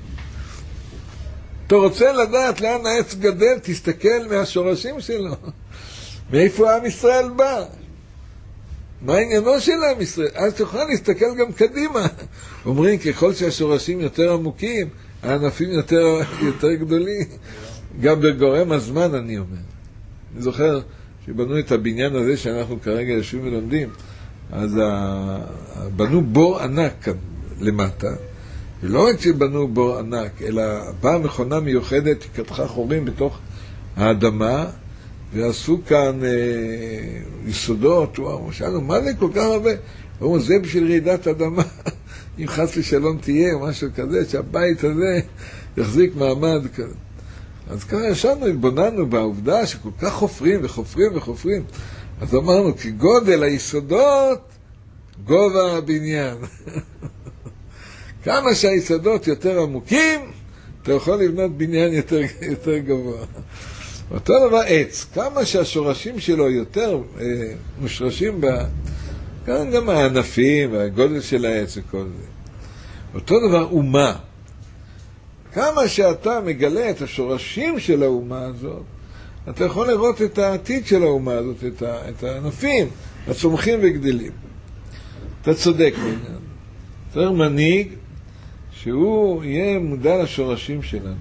אתה רוצה לדעת לאן העץ גדל, תסתכל מהשורשים שלו. מאיפה עם ישראל בא? מה העניינו של עם ישראל? אז תוכל להסתכל גם קדימה. אומרים, ככל שהשורשים יותר עמוקים, הענפים יותר, יותר גדולים. גם בגורם הזמן, אני אומר. אני זוכר שבנו את הבניין הזה שאנחנו כרגע יושבים ולומדים, אז בנו בור ענק כאן למטה, ולא רק שבנו בור ענק, אלא באה מכונה מיוחדת, קדחה חורים בתוך האדמה, ועשו כאן אה, יסודות. וואו, שאלנו, מה זה כל כך הרבה? אמרו, זה בשביל רעידת אדמה, אם חס ושלום תהיה, או משהו כזה, שהבית הזה יחזיק מעמד כזה. אז ככה ישבנו, התבוננו בעובדה שכל כך חופרים וחופרים וחופרים. אז אמרנו, כי גודל היסודות, גובה הבניין. כמה שהיסודות יותר עמוקים, אתה יכול לבנות בניין יותר, יותר גבוה. אותו דבר עץ, כמה שהשורשים שלו יותר אה, מושרשים בה, כאן גם הענפים והגודל של העץ וכל זה. אותו דבר אומה. כמה שאתה מגלה את השורשים של האומה הזאת, אתה יכול לראות את העתיד של האומה הזאת, את, ה, את הענפים הצומחים וגדלים. אתה צודק בעניין. צריך מנהיג שהוא יהיה מודע לשורשים שלנו,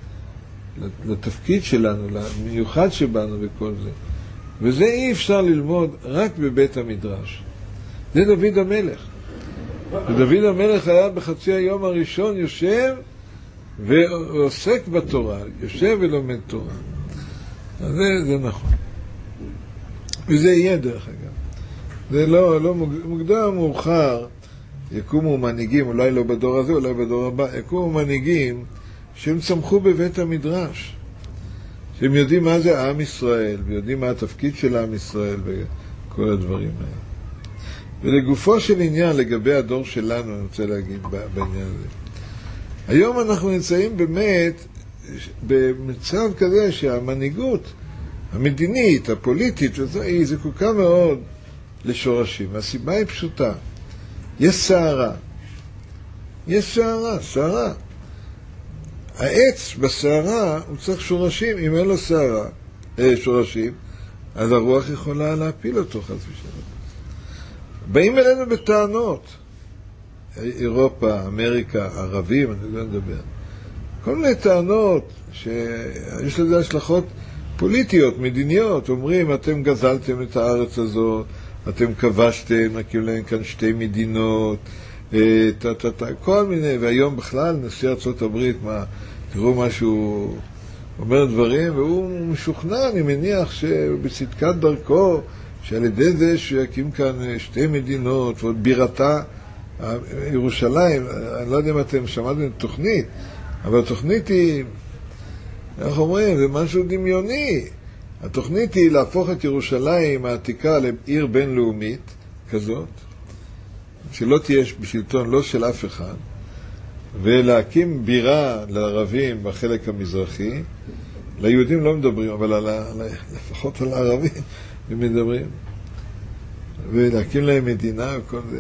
לתפקיד שלנו, למיוחד שבנו וכל זה. וזה אי אפשר ללמוד רק בבית המדרש. זה דוד המלך. ודוד המלך היה בחצי היום הראשון יושב ועוסק בתורה, יושב ולומד תורה. אז זה, זה נכון. וזה יהיה דרך אגב. זה לא, לא מוקדם מאוחר, יקומו מנהיגים, אולי לא בדור הזה, אולי בדור הבא, יקומו מנהיגים שהם צמחו בבית המדרש. שהם יודעים מה זה עם ישראל, ויודעים מה התפקיד של עם ישראל וכל הדברים האלה. ולגופו של עניין, לגבי הדור שלנו, אני רוצה להגיד בעניין הזה. היום אנחנו נמצאים באמת במצב כזה שהמנהיגות המדינית, הפוליטית, היא זקוקה מאוד לשורשים. הסיבה היא פשוטה. יש שערה. יש שערה, שערה. העץ בשערה הוא צריך שורשים. אם אין לו שערה, אה, שורשים, אז הרוח יכולה להפיל אותו חס ושלום. באים אלינו בטענות. אירופה, אמריקה, ערבים, אני לא מדבר. כל מיני טענות שיש לזה השלכות פוליטיות, מדיניות. אומרים, אתם גזלתם את הארץ הזאת, אתם כבשתם, נקים להם כאן שתי מדינות, תה, תה, תה, כל מיני. והיום בכלל נשיא ארצות הברית, מה, תראו מה שהוא אומר דברים, והוא משוכנע, אני מניח שבצדקת דרכו, שעל ידי זה שיקים כאן שתי מדינות, ועוד בירתה, ירושלים. אני לא יודע אם אתם שמעתם תוכנית, אבל התוכנית היא, איך אומרים, זה משהו דמיוני. התוכנית היא להפוך את ירושלים העתיקה לעיר בינלאומית כזאת, שלא תהיה בשלטון לא של אף אחד, ולהקים בירה לערבים בחלק המזרחי. ליהודים לא מדברים, אבל על, על, לפחות על הערבים הם מדברים. ולהקים להם מדינה וכל זה.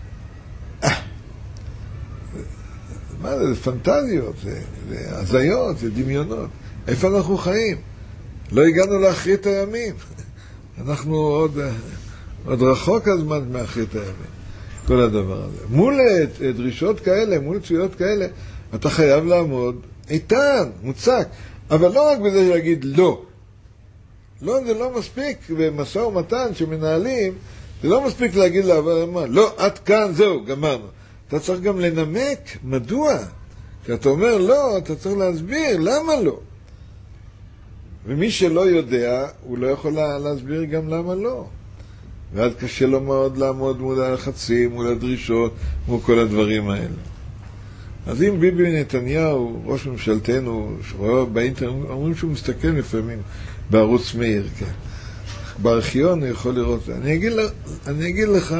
מה זה? זה פנטזיות, זה, זה הזיות, זה דמיונות. איפה אנחנו חיים? לא הגענו לאחרית הימים. אנחנו עוד, עוד רחוק הזמן מאחרית הימים. כל הדבר הזה. מול דרישות כאלה, מול צויות כאלה, אתה חייב לעמוד איתן, מוצק. אבל לא רק בזה להגיד לא. לא, זה לא מספיק. במשא ומתן שמנהלים, זה לא מספיק להגיד לעבר, לא, עד כאן, זהו, גמרנו. אתה צריך גם לנמק מדוע. כי אתה אומר לא, אתה צריך להסביר למה לא. ומי שלא יודע, הוא לא יכול להסביר גם למה לא. ואז קשה לו מאוד לעמוד מול הלחצים, מול הדרישות, מול כל הדברים האלה. אז אם ביבי נתניהו, ראש ממשלתנו, שרואה באינטרנט, אומרים שהוא מסתכל לפעמים בערוץ מאיר, כן. בארכיון הוא יכול לראות. אני אגיד, אני אגיד לך,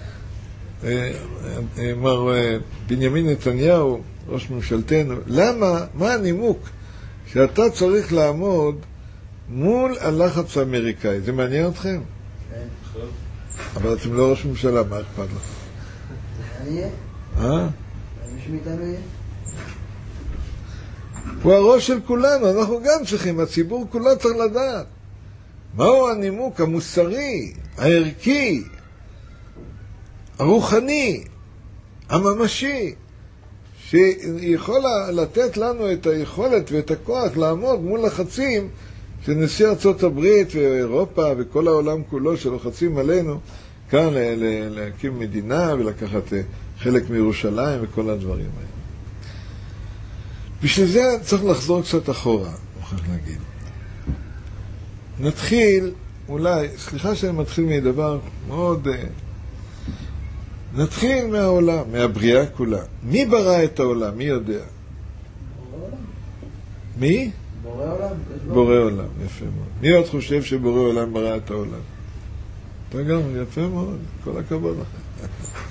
מר בנימין נתניהו, ראש ממשלתנו, למה, מה הנימוק שאתה צריך לעמוד מול הלחץ האמריקאי? זה מעניין אתכם? כן. אבל אתם לא ראש ממשלה, מה אכפת לך? אני אהיה? אה? מישהו מאיתנו יהיה? הוא הראש של כולנו, אנחנו גם צריכים, הציבור כולו צריך לדעת. מהו הנימוק המוסרי, הערכי, הרוחני, הממשי, שיכול לתת לנו את היכולת ואת הכוח לעמוד מול לחצים של נשיא ארצות הברית ואירופה וכל העולם כולו שלוחצים עלינו כאן להקים מדינה ולקחת חלק מירושלים וכל הדברים האלה. בשביל זה צריך לחזור קצת אחורה, מוכרח להגיד. נתחיל, אולי, סליחה שאני מתחיל מדבר מאוד... נתחיל מהעולם, מהבריאה כולה. מי ברא את העולם? מי יודע? בורא עולם. מי? בורא עולם. בורא עולם, יפה מאוד. מי עוד חושב שבורא עולם ברא את העולם? אתה גם, יפה מאוד, כל הכבוד לך.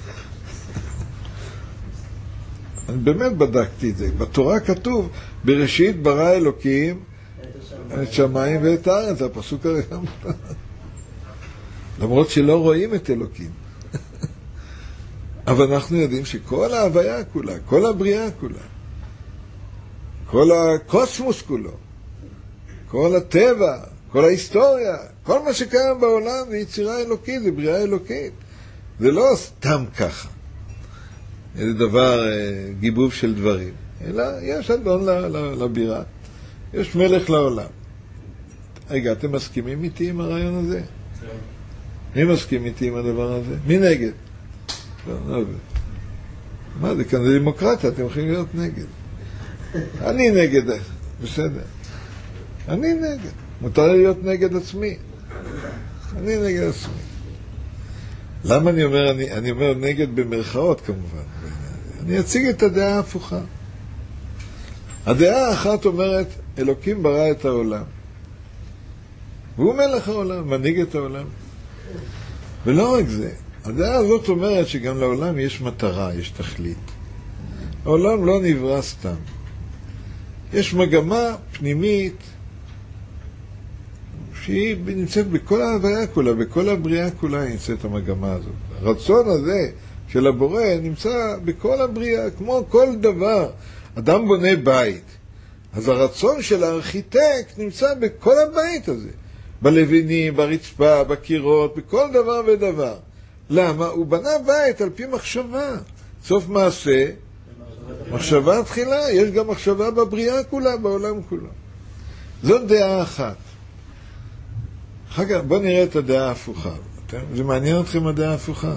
אני באמת בדקתי את זה. בתורה כתוב, בראשית ברא אלוקים את שמיים ואת הארץ, הפסוק הראשון. למרות שלא רואים את אלוקים. אבל אנחנו יודעים שכל ההוויה כולה, כל הבריאה כולה, כל הקוסמוס כולו, כל הטבע, כל ההיסטוריה, כל מה שקיים בעולם זה יצירה אלוקית, זה בריאה אלוקית. זה לא סתם ככה. זה דבר, גיבוב של דברים. אלא יש אדון לבירה, יש מלך לעולם. רגע, אתם מסכימים איתי עם הרעיון הזה? מי מסכים איתי עם הדבר הזה? מי נגד? לא, לא. מה זה כאן? זה דמוקרטיה, אתם יכולים להיות נגד. אני נגד, בסדר. אני נגד. מותר להיות נגד עצמי. אני נגד עצמי. למה אני אומר, אני, אני אומר נגד במרכאות כמובן. אני אציג את הדעה ההפוכה. הדעה האחת אומרת, אלוקים ברא את העולם. והוא מלך העולם, מנהיג את העולם. ולא רק זה, הדעה הזאת אומרת שגם לעולם יש מטרה, יש תכלית. העולם לא נברא סתם. יש מגמה פנימית שהיא נמצאת בכל ההוויה כולה, בכל הבריאה כולה נמצאת המגמה הזאת. הרצון הזה של הבורא נמצא בכל הבריאה, כמו כל דבר. אדם בונה בית, אז הרצון של הארכיטקט נמצא בכל הבית הזה. בלבנים, ברצפה, בקירות, בכל דבר ודבר. למה? הוא בנה בית על פי מחשבה. סוף מעשה, מחשבה תחילה, יש גם מחשבה בבריאה כולה, בעולם כולו. זאת דעה אחת. אחר כך בואו נראה את הדעה ההפוכה. זה מעניין אתכם הדעה ההפוכה?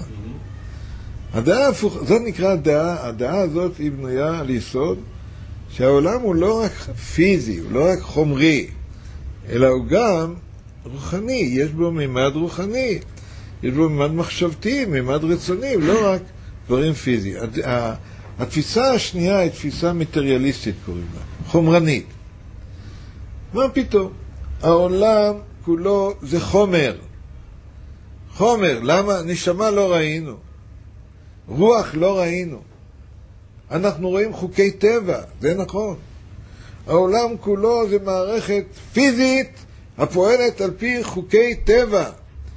הדעה ההפוכה, זאת נקרא הדעה, הדעה הזאת היא בנויה על יסוד, שהעולם הוא לא רק פיזי, הוא לא רק חומרי, אלא הוא גם רוחני, יש בו מימד רוחני, יש בו מימד מחשבתי, מימד רצוני, לא רק דברים פיזיים. התפיסה השנייה היא תפיסה מטריאליסטית קוראים לה, חומרנית. מה פתאום? העולם כולו זה חומר. חומר, למה? נשמה לא ראינו. רוח לא ראינו. אנחנו רואים חוקי טבע, זה נכון. העולם כולו זה מערכת פיזית הפועלת על פי חוקי טבע.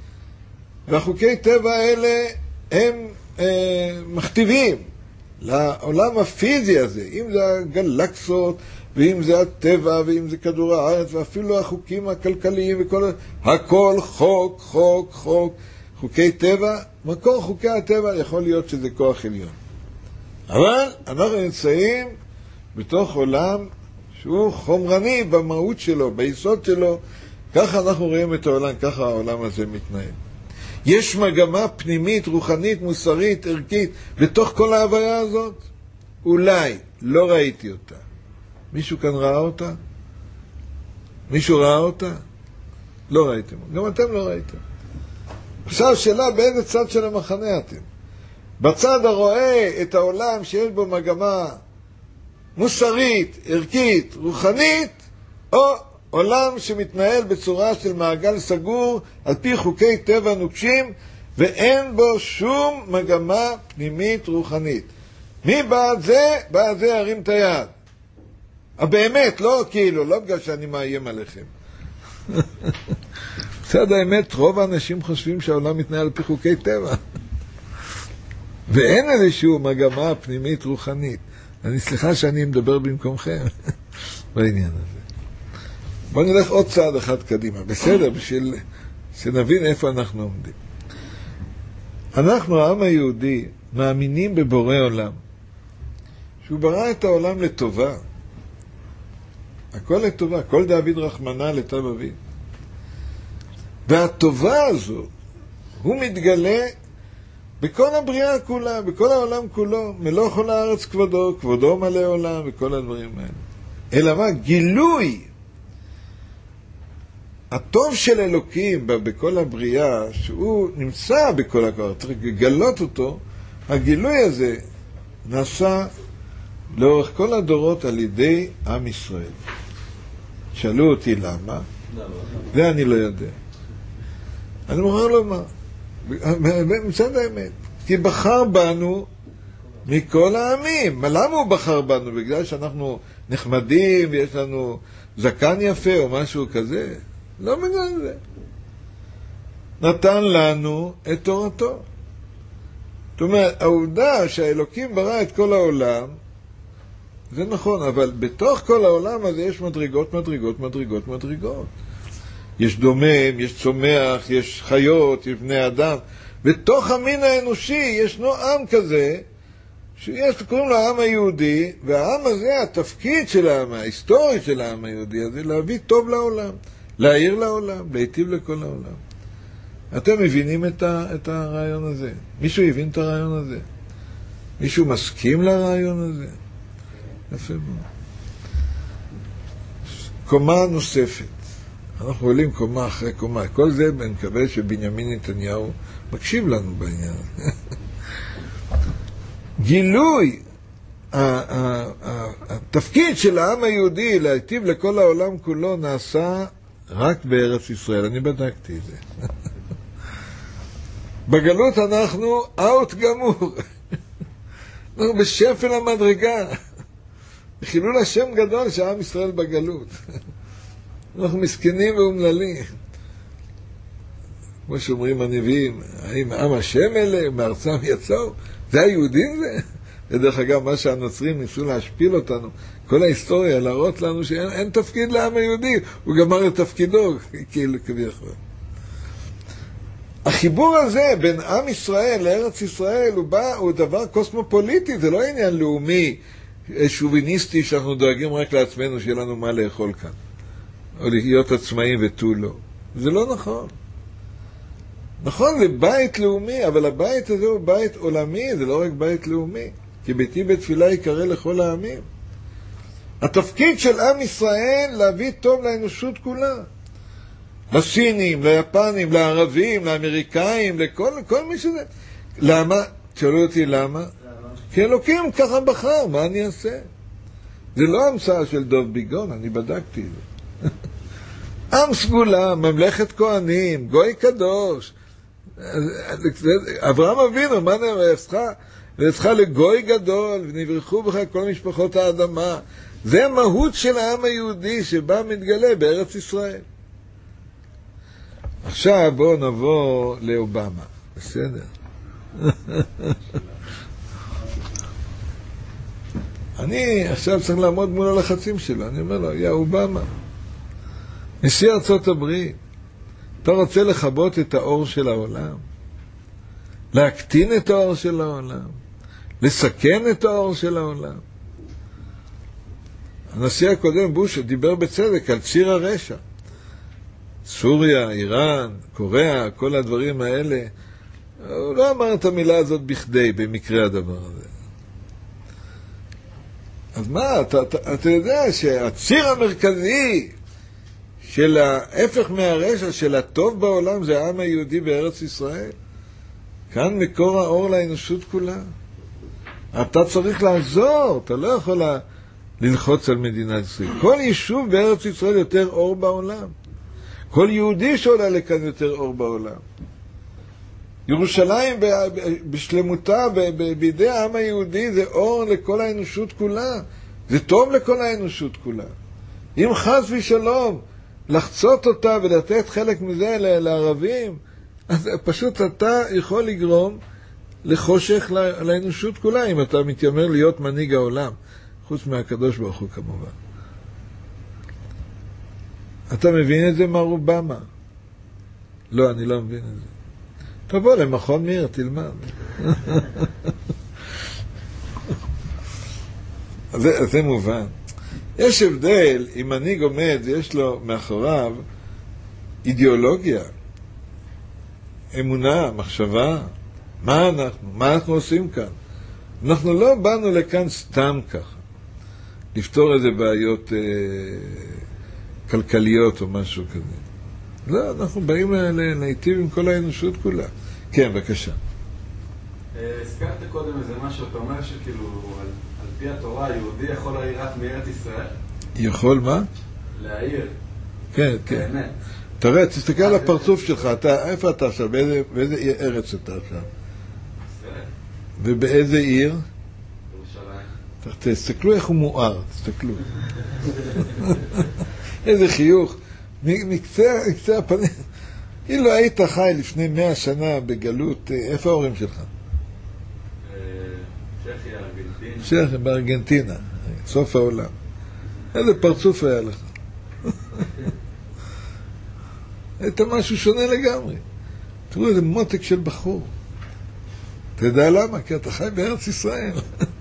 והחוקי טבע האלה הם אה, מכתיבים לעולם הפיזי הזה, אם זה הגלקסות, ואם זה הטבע, ואם זה כדור הארץ, ואפילו החוקים הכלכליים וכל... הכל חוק, חוק, חוק, חוקי טבע. מקור חוקי הטבע יכול להיות שזה כוח עליון. אבל אנחנו נמצאים בתוך עולם שהוא חומרני במהות שלו, ביסוד שלו. ככה אנחנו רואים את העולם, ככה העולם הזה מתנהל. יש מגמה פנימית, רוחנית, מוסרית, ערכית, בתוך כל ההוויה הזאת? אולי, לא ראיתי אותה. מישהו כאן ראה אותה? מישהו ראה אותה? לא ראיתם. גם אתם לא ראיתם. עכשיו שאלה, באיזה צד של המחנה אתם? בצד הרואה את העולם שיש בו מגמה מוסרית, ערכית, רוחנית, או עולם שמתנהל בצורה של מעגל סגור על פי חוקי טבע נוקשים, ואין בו שום מגמה פנימית רוחנית. מי בעד זה? בעד זה הרים את היד. באמת, לא כאילו, לא בגלל שאני מאיים עליכם. בסדר, האמת, רוב האנשים חושבים שהעולם מתנהל על פי חוקי טבע. ואין איזשהו מגמה פנימית רוחנית. אני סליחה שאני מדבר במקומכם בעניין הזה. בואו נלך עוד צעד אחד קדימה, בסדר, בשביל שנבין איפה אנחנו עומדים. אנחנו, העם היהודי, מאמינים בבורא עולם, שהוא ברא את העולם לטובה. הכל לטובה, כל דאביד רחמנא לטב אביד. והטובה הזו, הוא מתגלה בכל הבריאה כולה, בכל העולם כולו, מלוא כל הארץ כבודו, כבודו מלא עולם, וכל הדברים האלה. אלא מה? גילוי הטוב של אלוקים בכל הבריאה, שהוא נמצא בכל הכוח, צריך לגלות אותו, הגילוי הזה נעשה לאורך כל הדורות על ידי עם ישראל. שאלו אותי למה, זה אני לא יודע. אני מוכרח לומר, מצד האמת, כי בחר בנו מכל העמים. למה הוא בחר בנו? בגלל שאנחנו נחמדים ויש לנו זקן יפה או משהו כזה? לא בגלל זה. נתן לנו את תורתו. זאת אומרת, העובדה שהאלוקים ברא את כל העולם, זה נכון, אבל בתוך כל העולם הזה יש מדרגות, מדרגות, מדרגות, מדרגות. יש דומם, יש צומח, יש חיות, יש בני אדם. בתוך המין האנושי ישנו עם כזה, שיש, קוראים לו העם היהודי, והעם הזה, התפקיד של העם, ההיסטוריה של העם היהודי הזה, להביא טוב לעולם, להעיר לעולם, להיטיב לכל העולם. אתם מבינים את, ה, את הרעיון הזה? מישהו הבין את הרעיון הזה? מישהו מסכים לרעיון הזה? יפה מאוד. קומה נוספת. אנחנו עולים קומה אחרי קומה. כל זה אני מקווה שבנימין נתניהו מקשיב לנו בעניין. גילוי התפקיד של העם היהודי להיטיב לכל העולם כולו נעשה רק בארץ ישראל. אני בדקתי את זה. בגלות אנחנו אאוט גמור. אנחנו בשפל המדרגה. חילול השם גדול שעם ישראל בגלות. אנחנו מסכנים ואומללים. כמו שאומרים הנביאים, האם עם השם אלה, מארצם יצאו? זה היהודים זה? ודרך אגב, מה שהנוצרים ניסו להשפיל אותנו, כל ההיסטוריה, להראות לנו שאין אין תפקיד לעם היהודי, הוא גמר את תפקידו, כאילו כביכול. החיבור הזה בין עם ישראל לארץ ישראל הוא, בא, הוא דבר קוסמופוליטי, זה לא עניין לאומי, שוביניסטי, שאנחנו דואגים רק לעצמנו שיהיה לנו מה לאכול כאן, או להיות עצמאים ותו לא. זה לא נכון. נכון, זה בית לאומי, אבל הבית הזה הוא בית עולמי, זה לא רק בית לאומי, כי ביתי בתפילה יקרא לכל העמים. התפקיד של עם ישראל להביא טוב לאנושות כולה. לסינים, ליפנים, לערבים, לאמריקאים, לכל כל מי שזה. למה? תשאלו אותי למה? כי אלוקים ככה בחר, מה אני אעשה? זה לא המצאה של דוב ביגון, אני בדקתי את זה. עם סגולה, ממלכת כהנים, גוי קדוש. אברהם אבינו, מה נראה? ואצלך לגוי גדול, ונברחו בך כל משפחות האדמה. זה מהות של העם היהודי שבא מתגלה בארץ ישראל. עכשיו בואו נבוא לאובמה. בסדר? אני עכשיו צריך לעמוד מול הלחצים שלו. אני אומר לו, יא אובמה, נשיא ארצות הברית, אתה רוצה לכבות את האור של העולם? להקטין את האור של העולם? לסכן את האור של העולם? הנשיא הקודם, בוש, דיבר בצדק על ציר הרשע. סוריה, איראן, קוריאה, כל הדברים האלה. הוא לא אמר את המילה הזאת בכדי, במקרה הדבר הזה. אז מה, אתה, אתה, אתה יודע שהציר המרכזי של ההפך מהרשע, של הטוב בעולם, זה העם היהודי בארץ ישראל. כאן מקור האור לאנושות כולה. אתה צריך לעזור, אתה לא יכול ללחוץ על מדינת ישראל. כל יישוב בארץ ישראל יותר אור בעולם. כל יהודי שעולה לכאן יותר אור בעולם. ירושלים בשלמותה בידי העם היהודי זה אור לכל האנושות כולה. זה טוב לכל האנושות כולה. אם חס ושלום לחצות אותה ולתת חלק מזה לערבים, אז פשוט אתה יכול לגרום לחושך לאנושות כולה, אם אתה מתיימר להיות מנהיג העולם, חוץ מהקדוש ברוך הוא כמובן. אתה מבין את זה, מר אובמה? לא, אני לא מבין את זה. תבוא למכון מיר, תלמד. זה, זה מובן. יש הבדל אם מנהיג עומד ויש לו מאחוריו אידיאולוגיה, אמונה, מחשבה. מה אנחנו? מה אנחנו עושים כאן? אנחנו לא באנו לכאן סתם ככה, לפתור איזה בעיות אה, כלכליות או משהו כזה. לא, אנחנו באים להיטיב עם כל האנושות כולה. כן, בבקשה. הזכרת קודם איזה משהו, אתה אומר שכאילו על, על פי התורה היהודי יכול להעיר רק מארץ ישראל? יכול מה? להעיר. כן, כן. באמת. תראה, תסתכל על הפרצוף שלך, אתה, איפה אתה עכשיו? באיזה, באיזה ארץ אתה עכשיו? ישראל. ובאיזה עיר? ירושלים. תסתכלו איך הוא מואר, תסתכלו. איזה חיוך. מקצה, מקצה הפנים. אילו היית חי לפני מאה שנה בגלות, איפה ההורים שלך? שייך בארגנטינה, סוף העולם. איזה פרצוף היה לך. היית משהו שונה לגמרי. תראו איזה מותק של בחור. אתה יודע למה? כי אתה חי בארץ ישראל.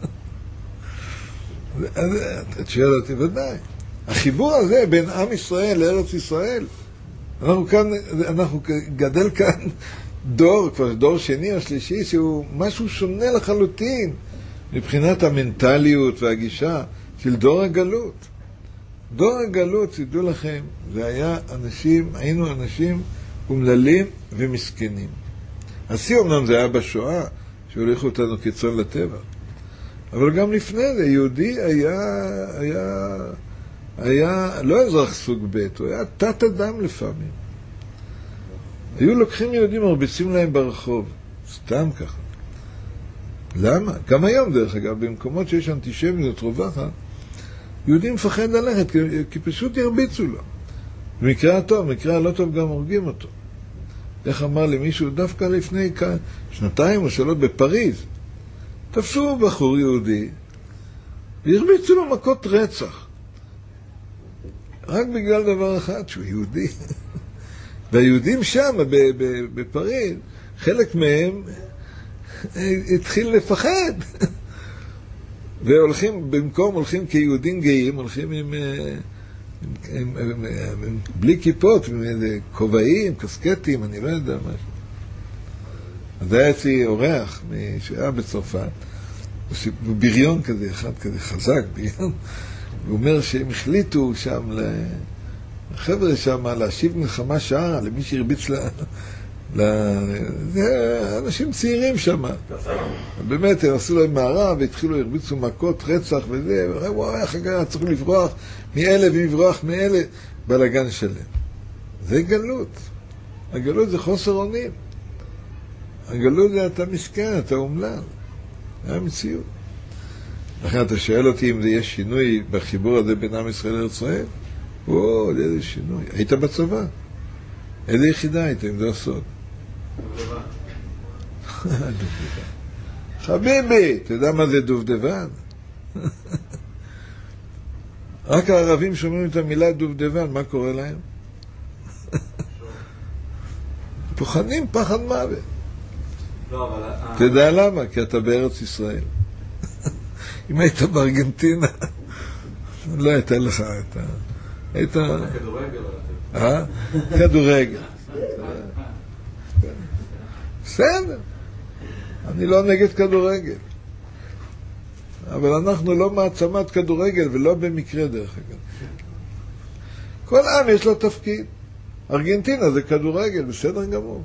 אז את שואל אותי, ודאי. החיבור הזה בין עם ישראל לארץ ישראל, אנחנו כאן, אנחנו גדל כאן דור, כבר דור שני או שלישי, שהוא משהו שונה לחלוטין מבחינת המנטליות והגישה של דור הגלות. דור הגלות, תדעו לכם, זה היה אנשים, היינו אנשים אומללים ומסכנים. השיא אומנם זה היה בשואה, שהוליכו אותנו כצאן לטבע. אבל גם לפני זה, יהודי היה, היה, היה לא אזרח סוג ב', הוא היה תת אדם לפעמים. היו לוקחים יהודים, מרביצים להם ברחוב, סתם ככה. למה? גם היום דרך אגב, במקומות שיש אנטישמיות רווחת, יהודים מפחד ללכת, כי, כי פשוט ירביצו לו. במקרה הטוב, במקרה הלא טוב גם הורגים אותו. איך אמר לי מישהו, דווקא לפני שנתיים או שלוש בפריז, תפסו בחור יהודי, והרביצו לו מכות רצח. רק בגלל דבר אחד, שהוא יהודי. והיהודים שם, בפריז, חלק מהם התחיל לפחד. והולכים, במקום הולכים כיהודים גאים, הולכים עם, עם, עם, עם, עם, עם בלי כיפות, עם כובעים, קסקטים, אני לא יודע משהו. אז היה אצלי אורח שהיה בצרפת, הוא בריון כזה, אחד כזה חזק, בריון. הוא אומר שהם החליטו שם, לחבר'ה שם, להשיב מלחמה שעה, למי שהרביץ לה... זה אנשים צעירים שם. באמת, הם עשו להם מערב, והתחילו להרביצו מכות, רצח וזה, וואי, איך הגעה, צריך לברוח מאלה ומברוח מאלה, בלגן שלהם. זה גלות. הגלות זה חוסר אונים. הגלות זה אתה מסכן, אתה אומלל. זה המציאות. לכן אתה שואל אותי אם זה יש שינוי בחיבור הזה בין עם ישראל לארץ ישראל? או, איזה שינוי. היית בצבא? איזה יחידה היית, אם זה הסוד? דובדבן. חביבי, אתה יודע מה זה דובדבן? רק הערבים שומעים את המילה דובדבן, מה קורה להם? פוחדים פחד מוות. אתה יודע למה? כי אתה בארץ ישראל. אם היית בארגנטינה, לא הייתה לך את ה... היית... כדורגל? אה? כדורגל. בסדר. אני לא נגד כדורגל. אבל אנחנו לא מעצמת כדורגל, ולא במקרה דרך אגב. כל עם יש לו תפקיד. ארגנטינה זה כדורגל, בסדר גמור.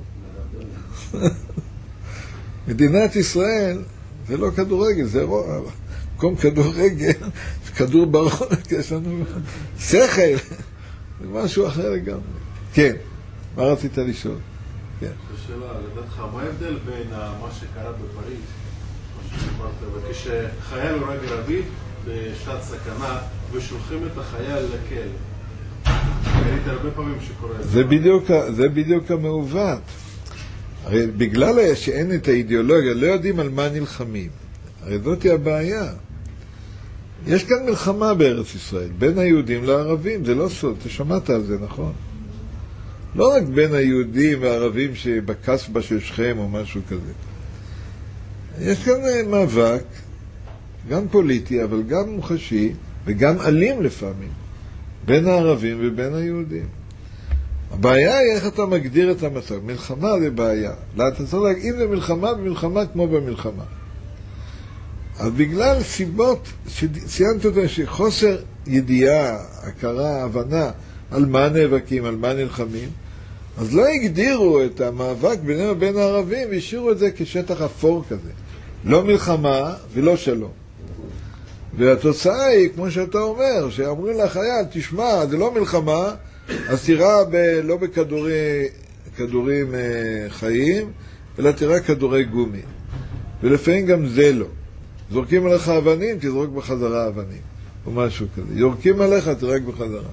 מדינת ישראל זה לא כדורגל, זה רוע. במקום כדורגל, כדור ברון, יש לנו שכל. זה משהו אחר לגמרי. כן, מה רצית לשאול? כן. השאלה, לדעתך, מה ההבדל בין מה שקרה בפריז, מה שדיברת, וכשחייל הורג ערבי בשעת סכנה, ושולחים את החייל לכלא. ראיתי הרבה פעמים שקורה את זה. זה בדיוק, זה בדיוק המעוות. הרי בגלל שאין את האידיאולוגיה, לא יודעים על מה נלחמים. הרי זאת היא הבעיה. יש כאן מלחמה בארץ ישראל, בין היהודים לערבים, זה לא סוד, אתה שמעת על זה, נכון? לא רק בין היהודים והערבים שבקסבה של שכם או משהו כזה. יש כאן מאבק, גם פוליטי, אבל גם מוחשי, וגם אלים לפעמים, בין הערבים ובין היהודים. הבעיה היא איך אתה מגדיר את המצב. מלחמה זה בעיה. לא, אתה צריך להגיד, אם זה מלחמה, במלחמה כמו במלחמה. אז בגלל סיבות שציינת אותן, שחוסר ידיעה, הכרה, הבנה, על מה נאבקים, על מה נלחמים, אז לא הגדירו את המאבק בינינו ובין הערבים, והשאירו את זה כשטח אפור כזה. לא מלחמה ולא שלום. והתוצאה היא, כמו שאתה אומר, שאומרים לחייל, תשמע, זה לא מלחמה, אז תירה ב, לא בכדורי, כדורים אה, חיים, אלא תירה כדורי גומי. ולפעמים גם זה לא. זורקים עליך אבנים, תזרוק בחזרה אבנים, או משהו כזה. יורקים עליך, תירק בחזרה.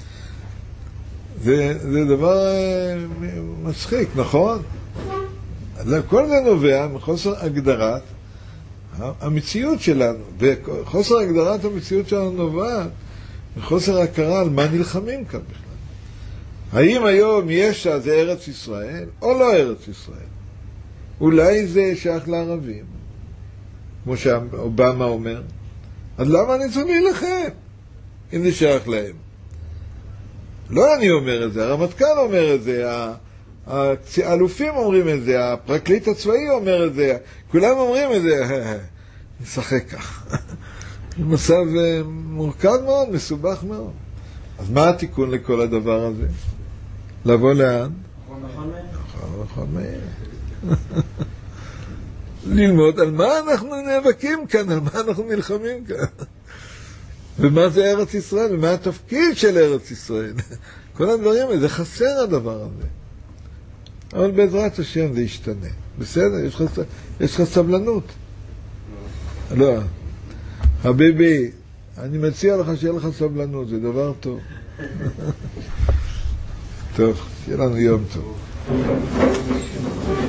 זה, זה דבר אה, מצחיק, נכון? כל זה נובע מחוסר הגדרת המציאות שלנו, וחוסר הגדרת המציאות שלנו נובעת מחוסר הכרה על מה נלחמים כאן בכלל. האם היום יש"ע זה ארץ ישראל או לא ארץ ישראל? אולי זה שייך לערבים, כמו שאובמה אומר. אז למה אני צריך להילחם אם זה שייך להם? לא אני אומר את זה, הרמטכ"ל אומר את זה, האלופים אומרים את זה, הפרקליט הצבאי אומר את זה, כולם אומרים את זה. נשחק כך. מצב מורכב מאוד, מסובך מאוד. אז מה התיקון לכל הדבר הזה? לבוא לאן? נכון מאיר? נכון, נכון מאיר. ללמוד על מה אנחנו נאבקים כאן, על מה אנחנו נלחמים כאן. ומה זה ארץ ישראל, ומה התפקיד של ארץ ישראל. כל הדברים האלה, זה חסר הדבר הזה. אבל בעזרת השם זה ישתנה. בסדר? יש לך, יש לך סבלנות. לא. חביבי, אני מציע לך שיהיה לך סבלנות, זה דבר טוב. טוב, שיהיה לנו יום טוב.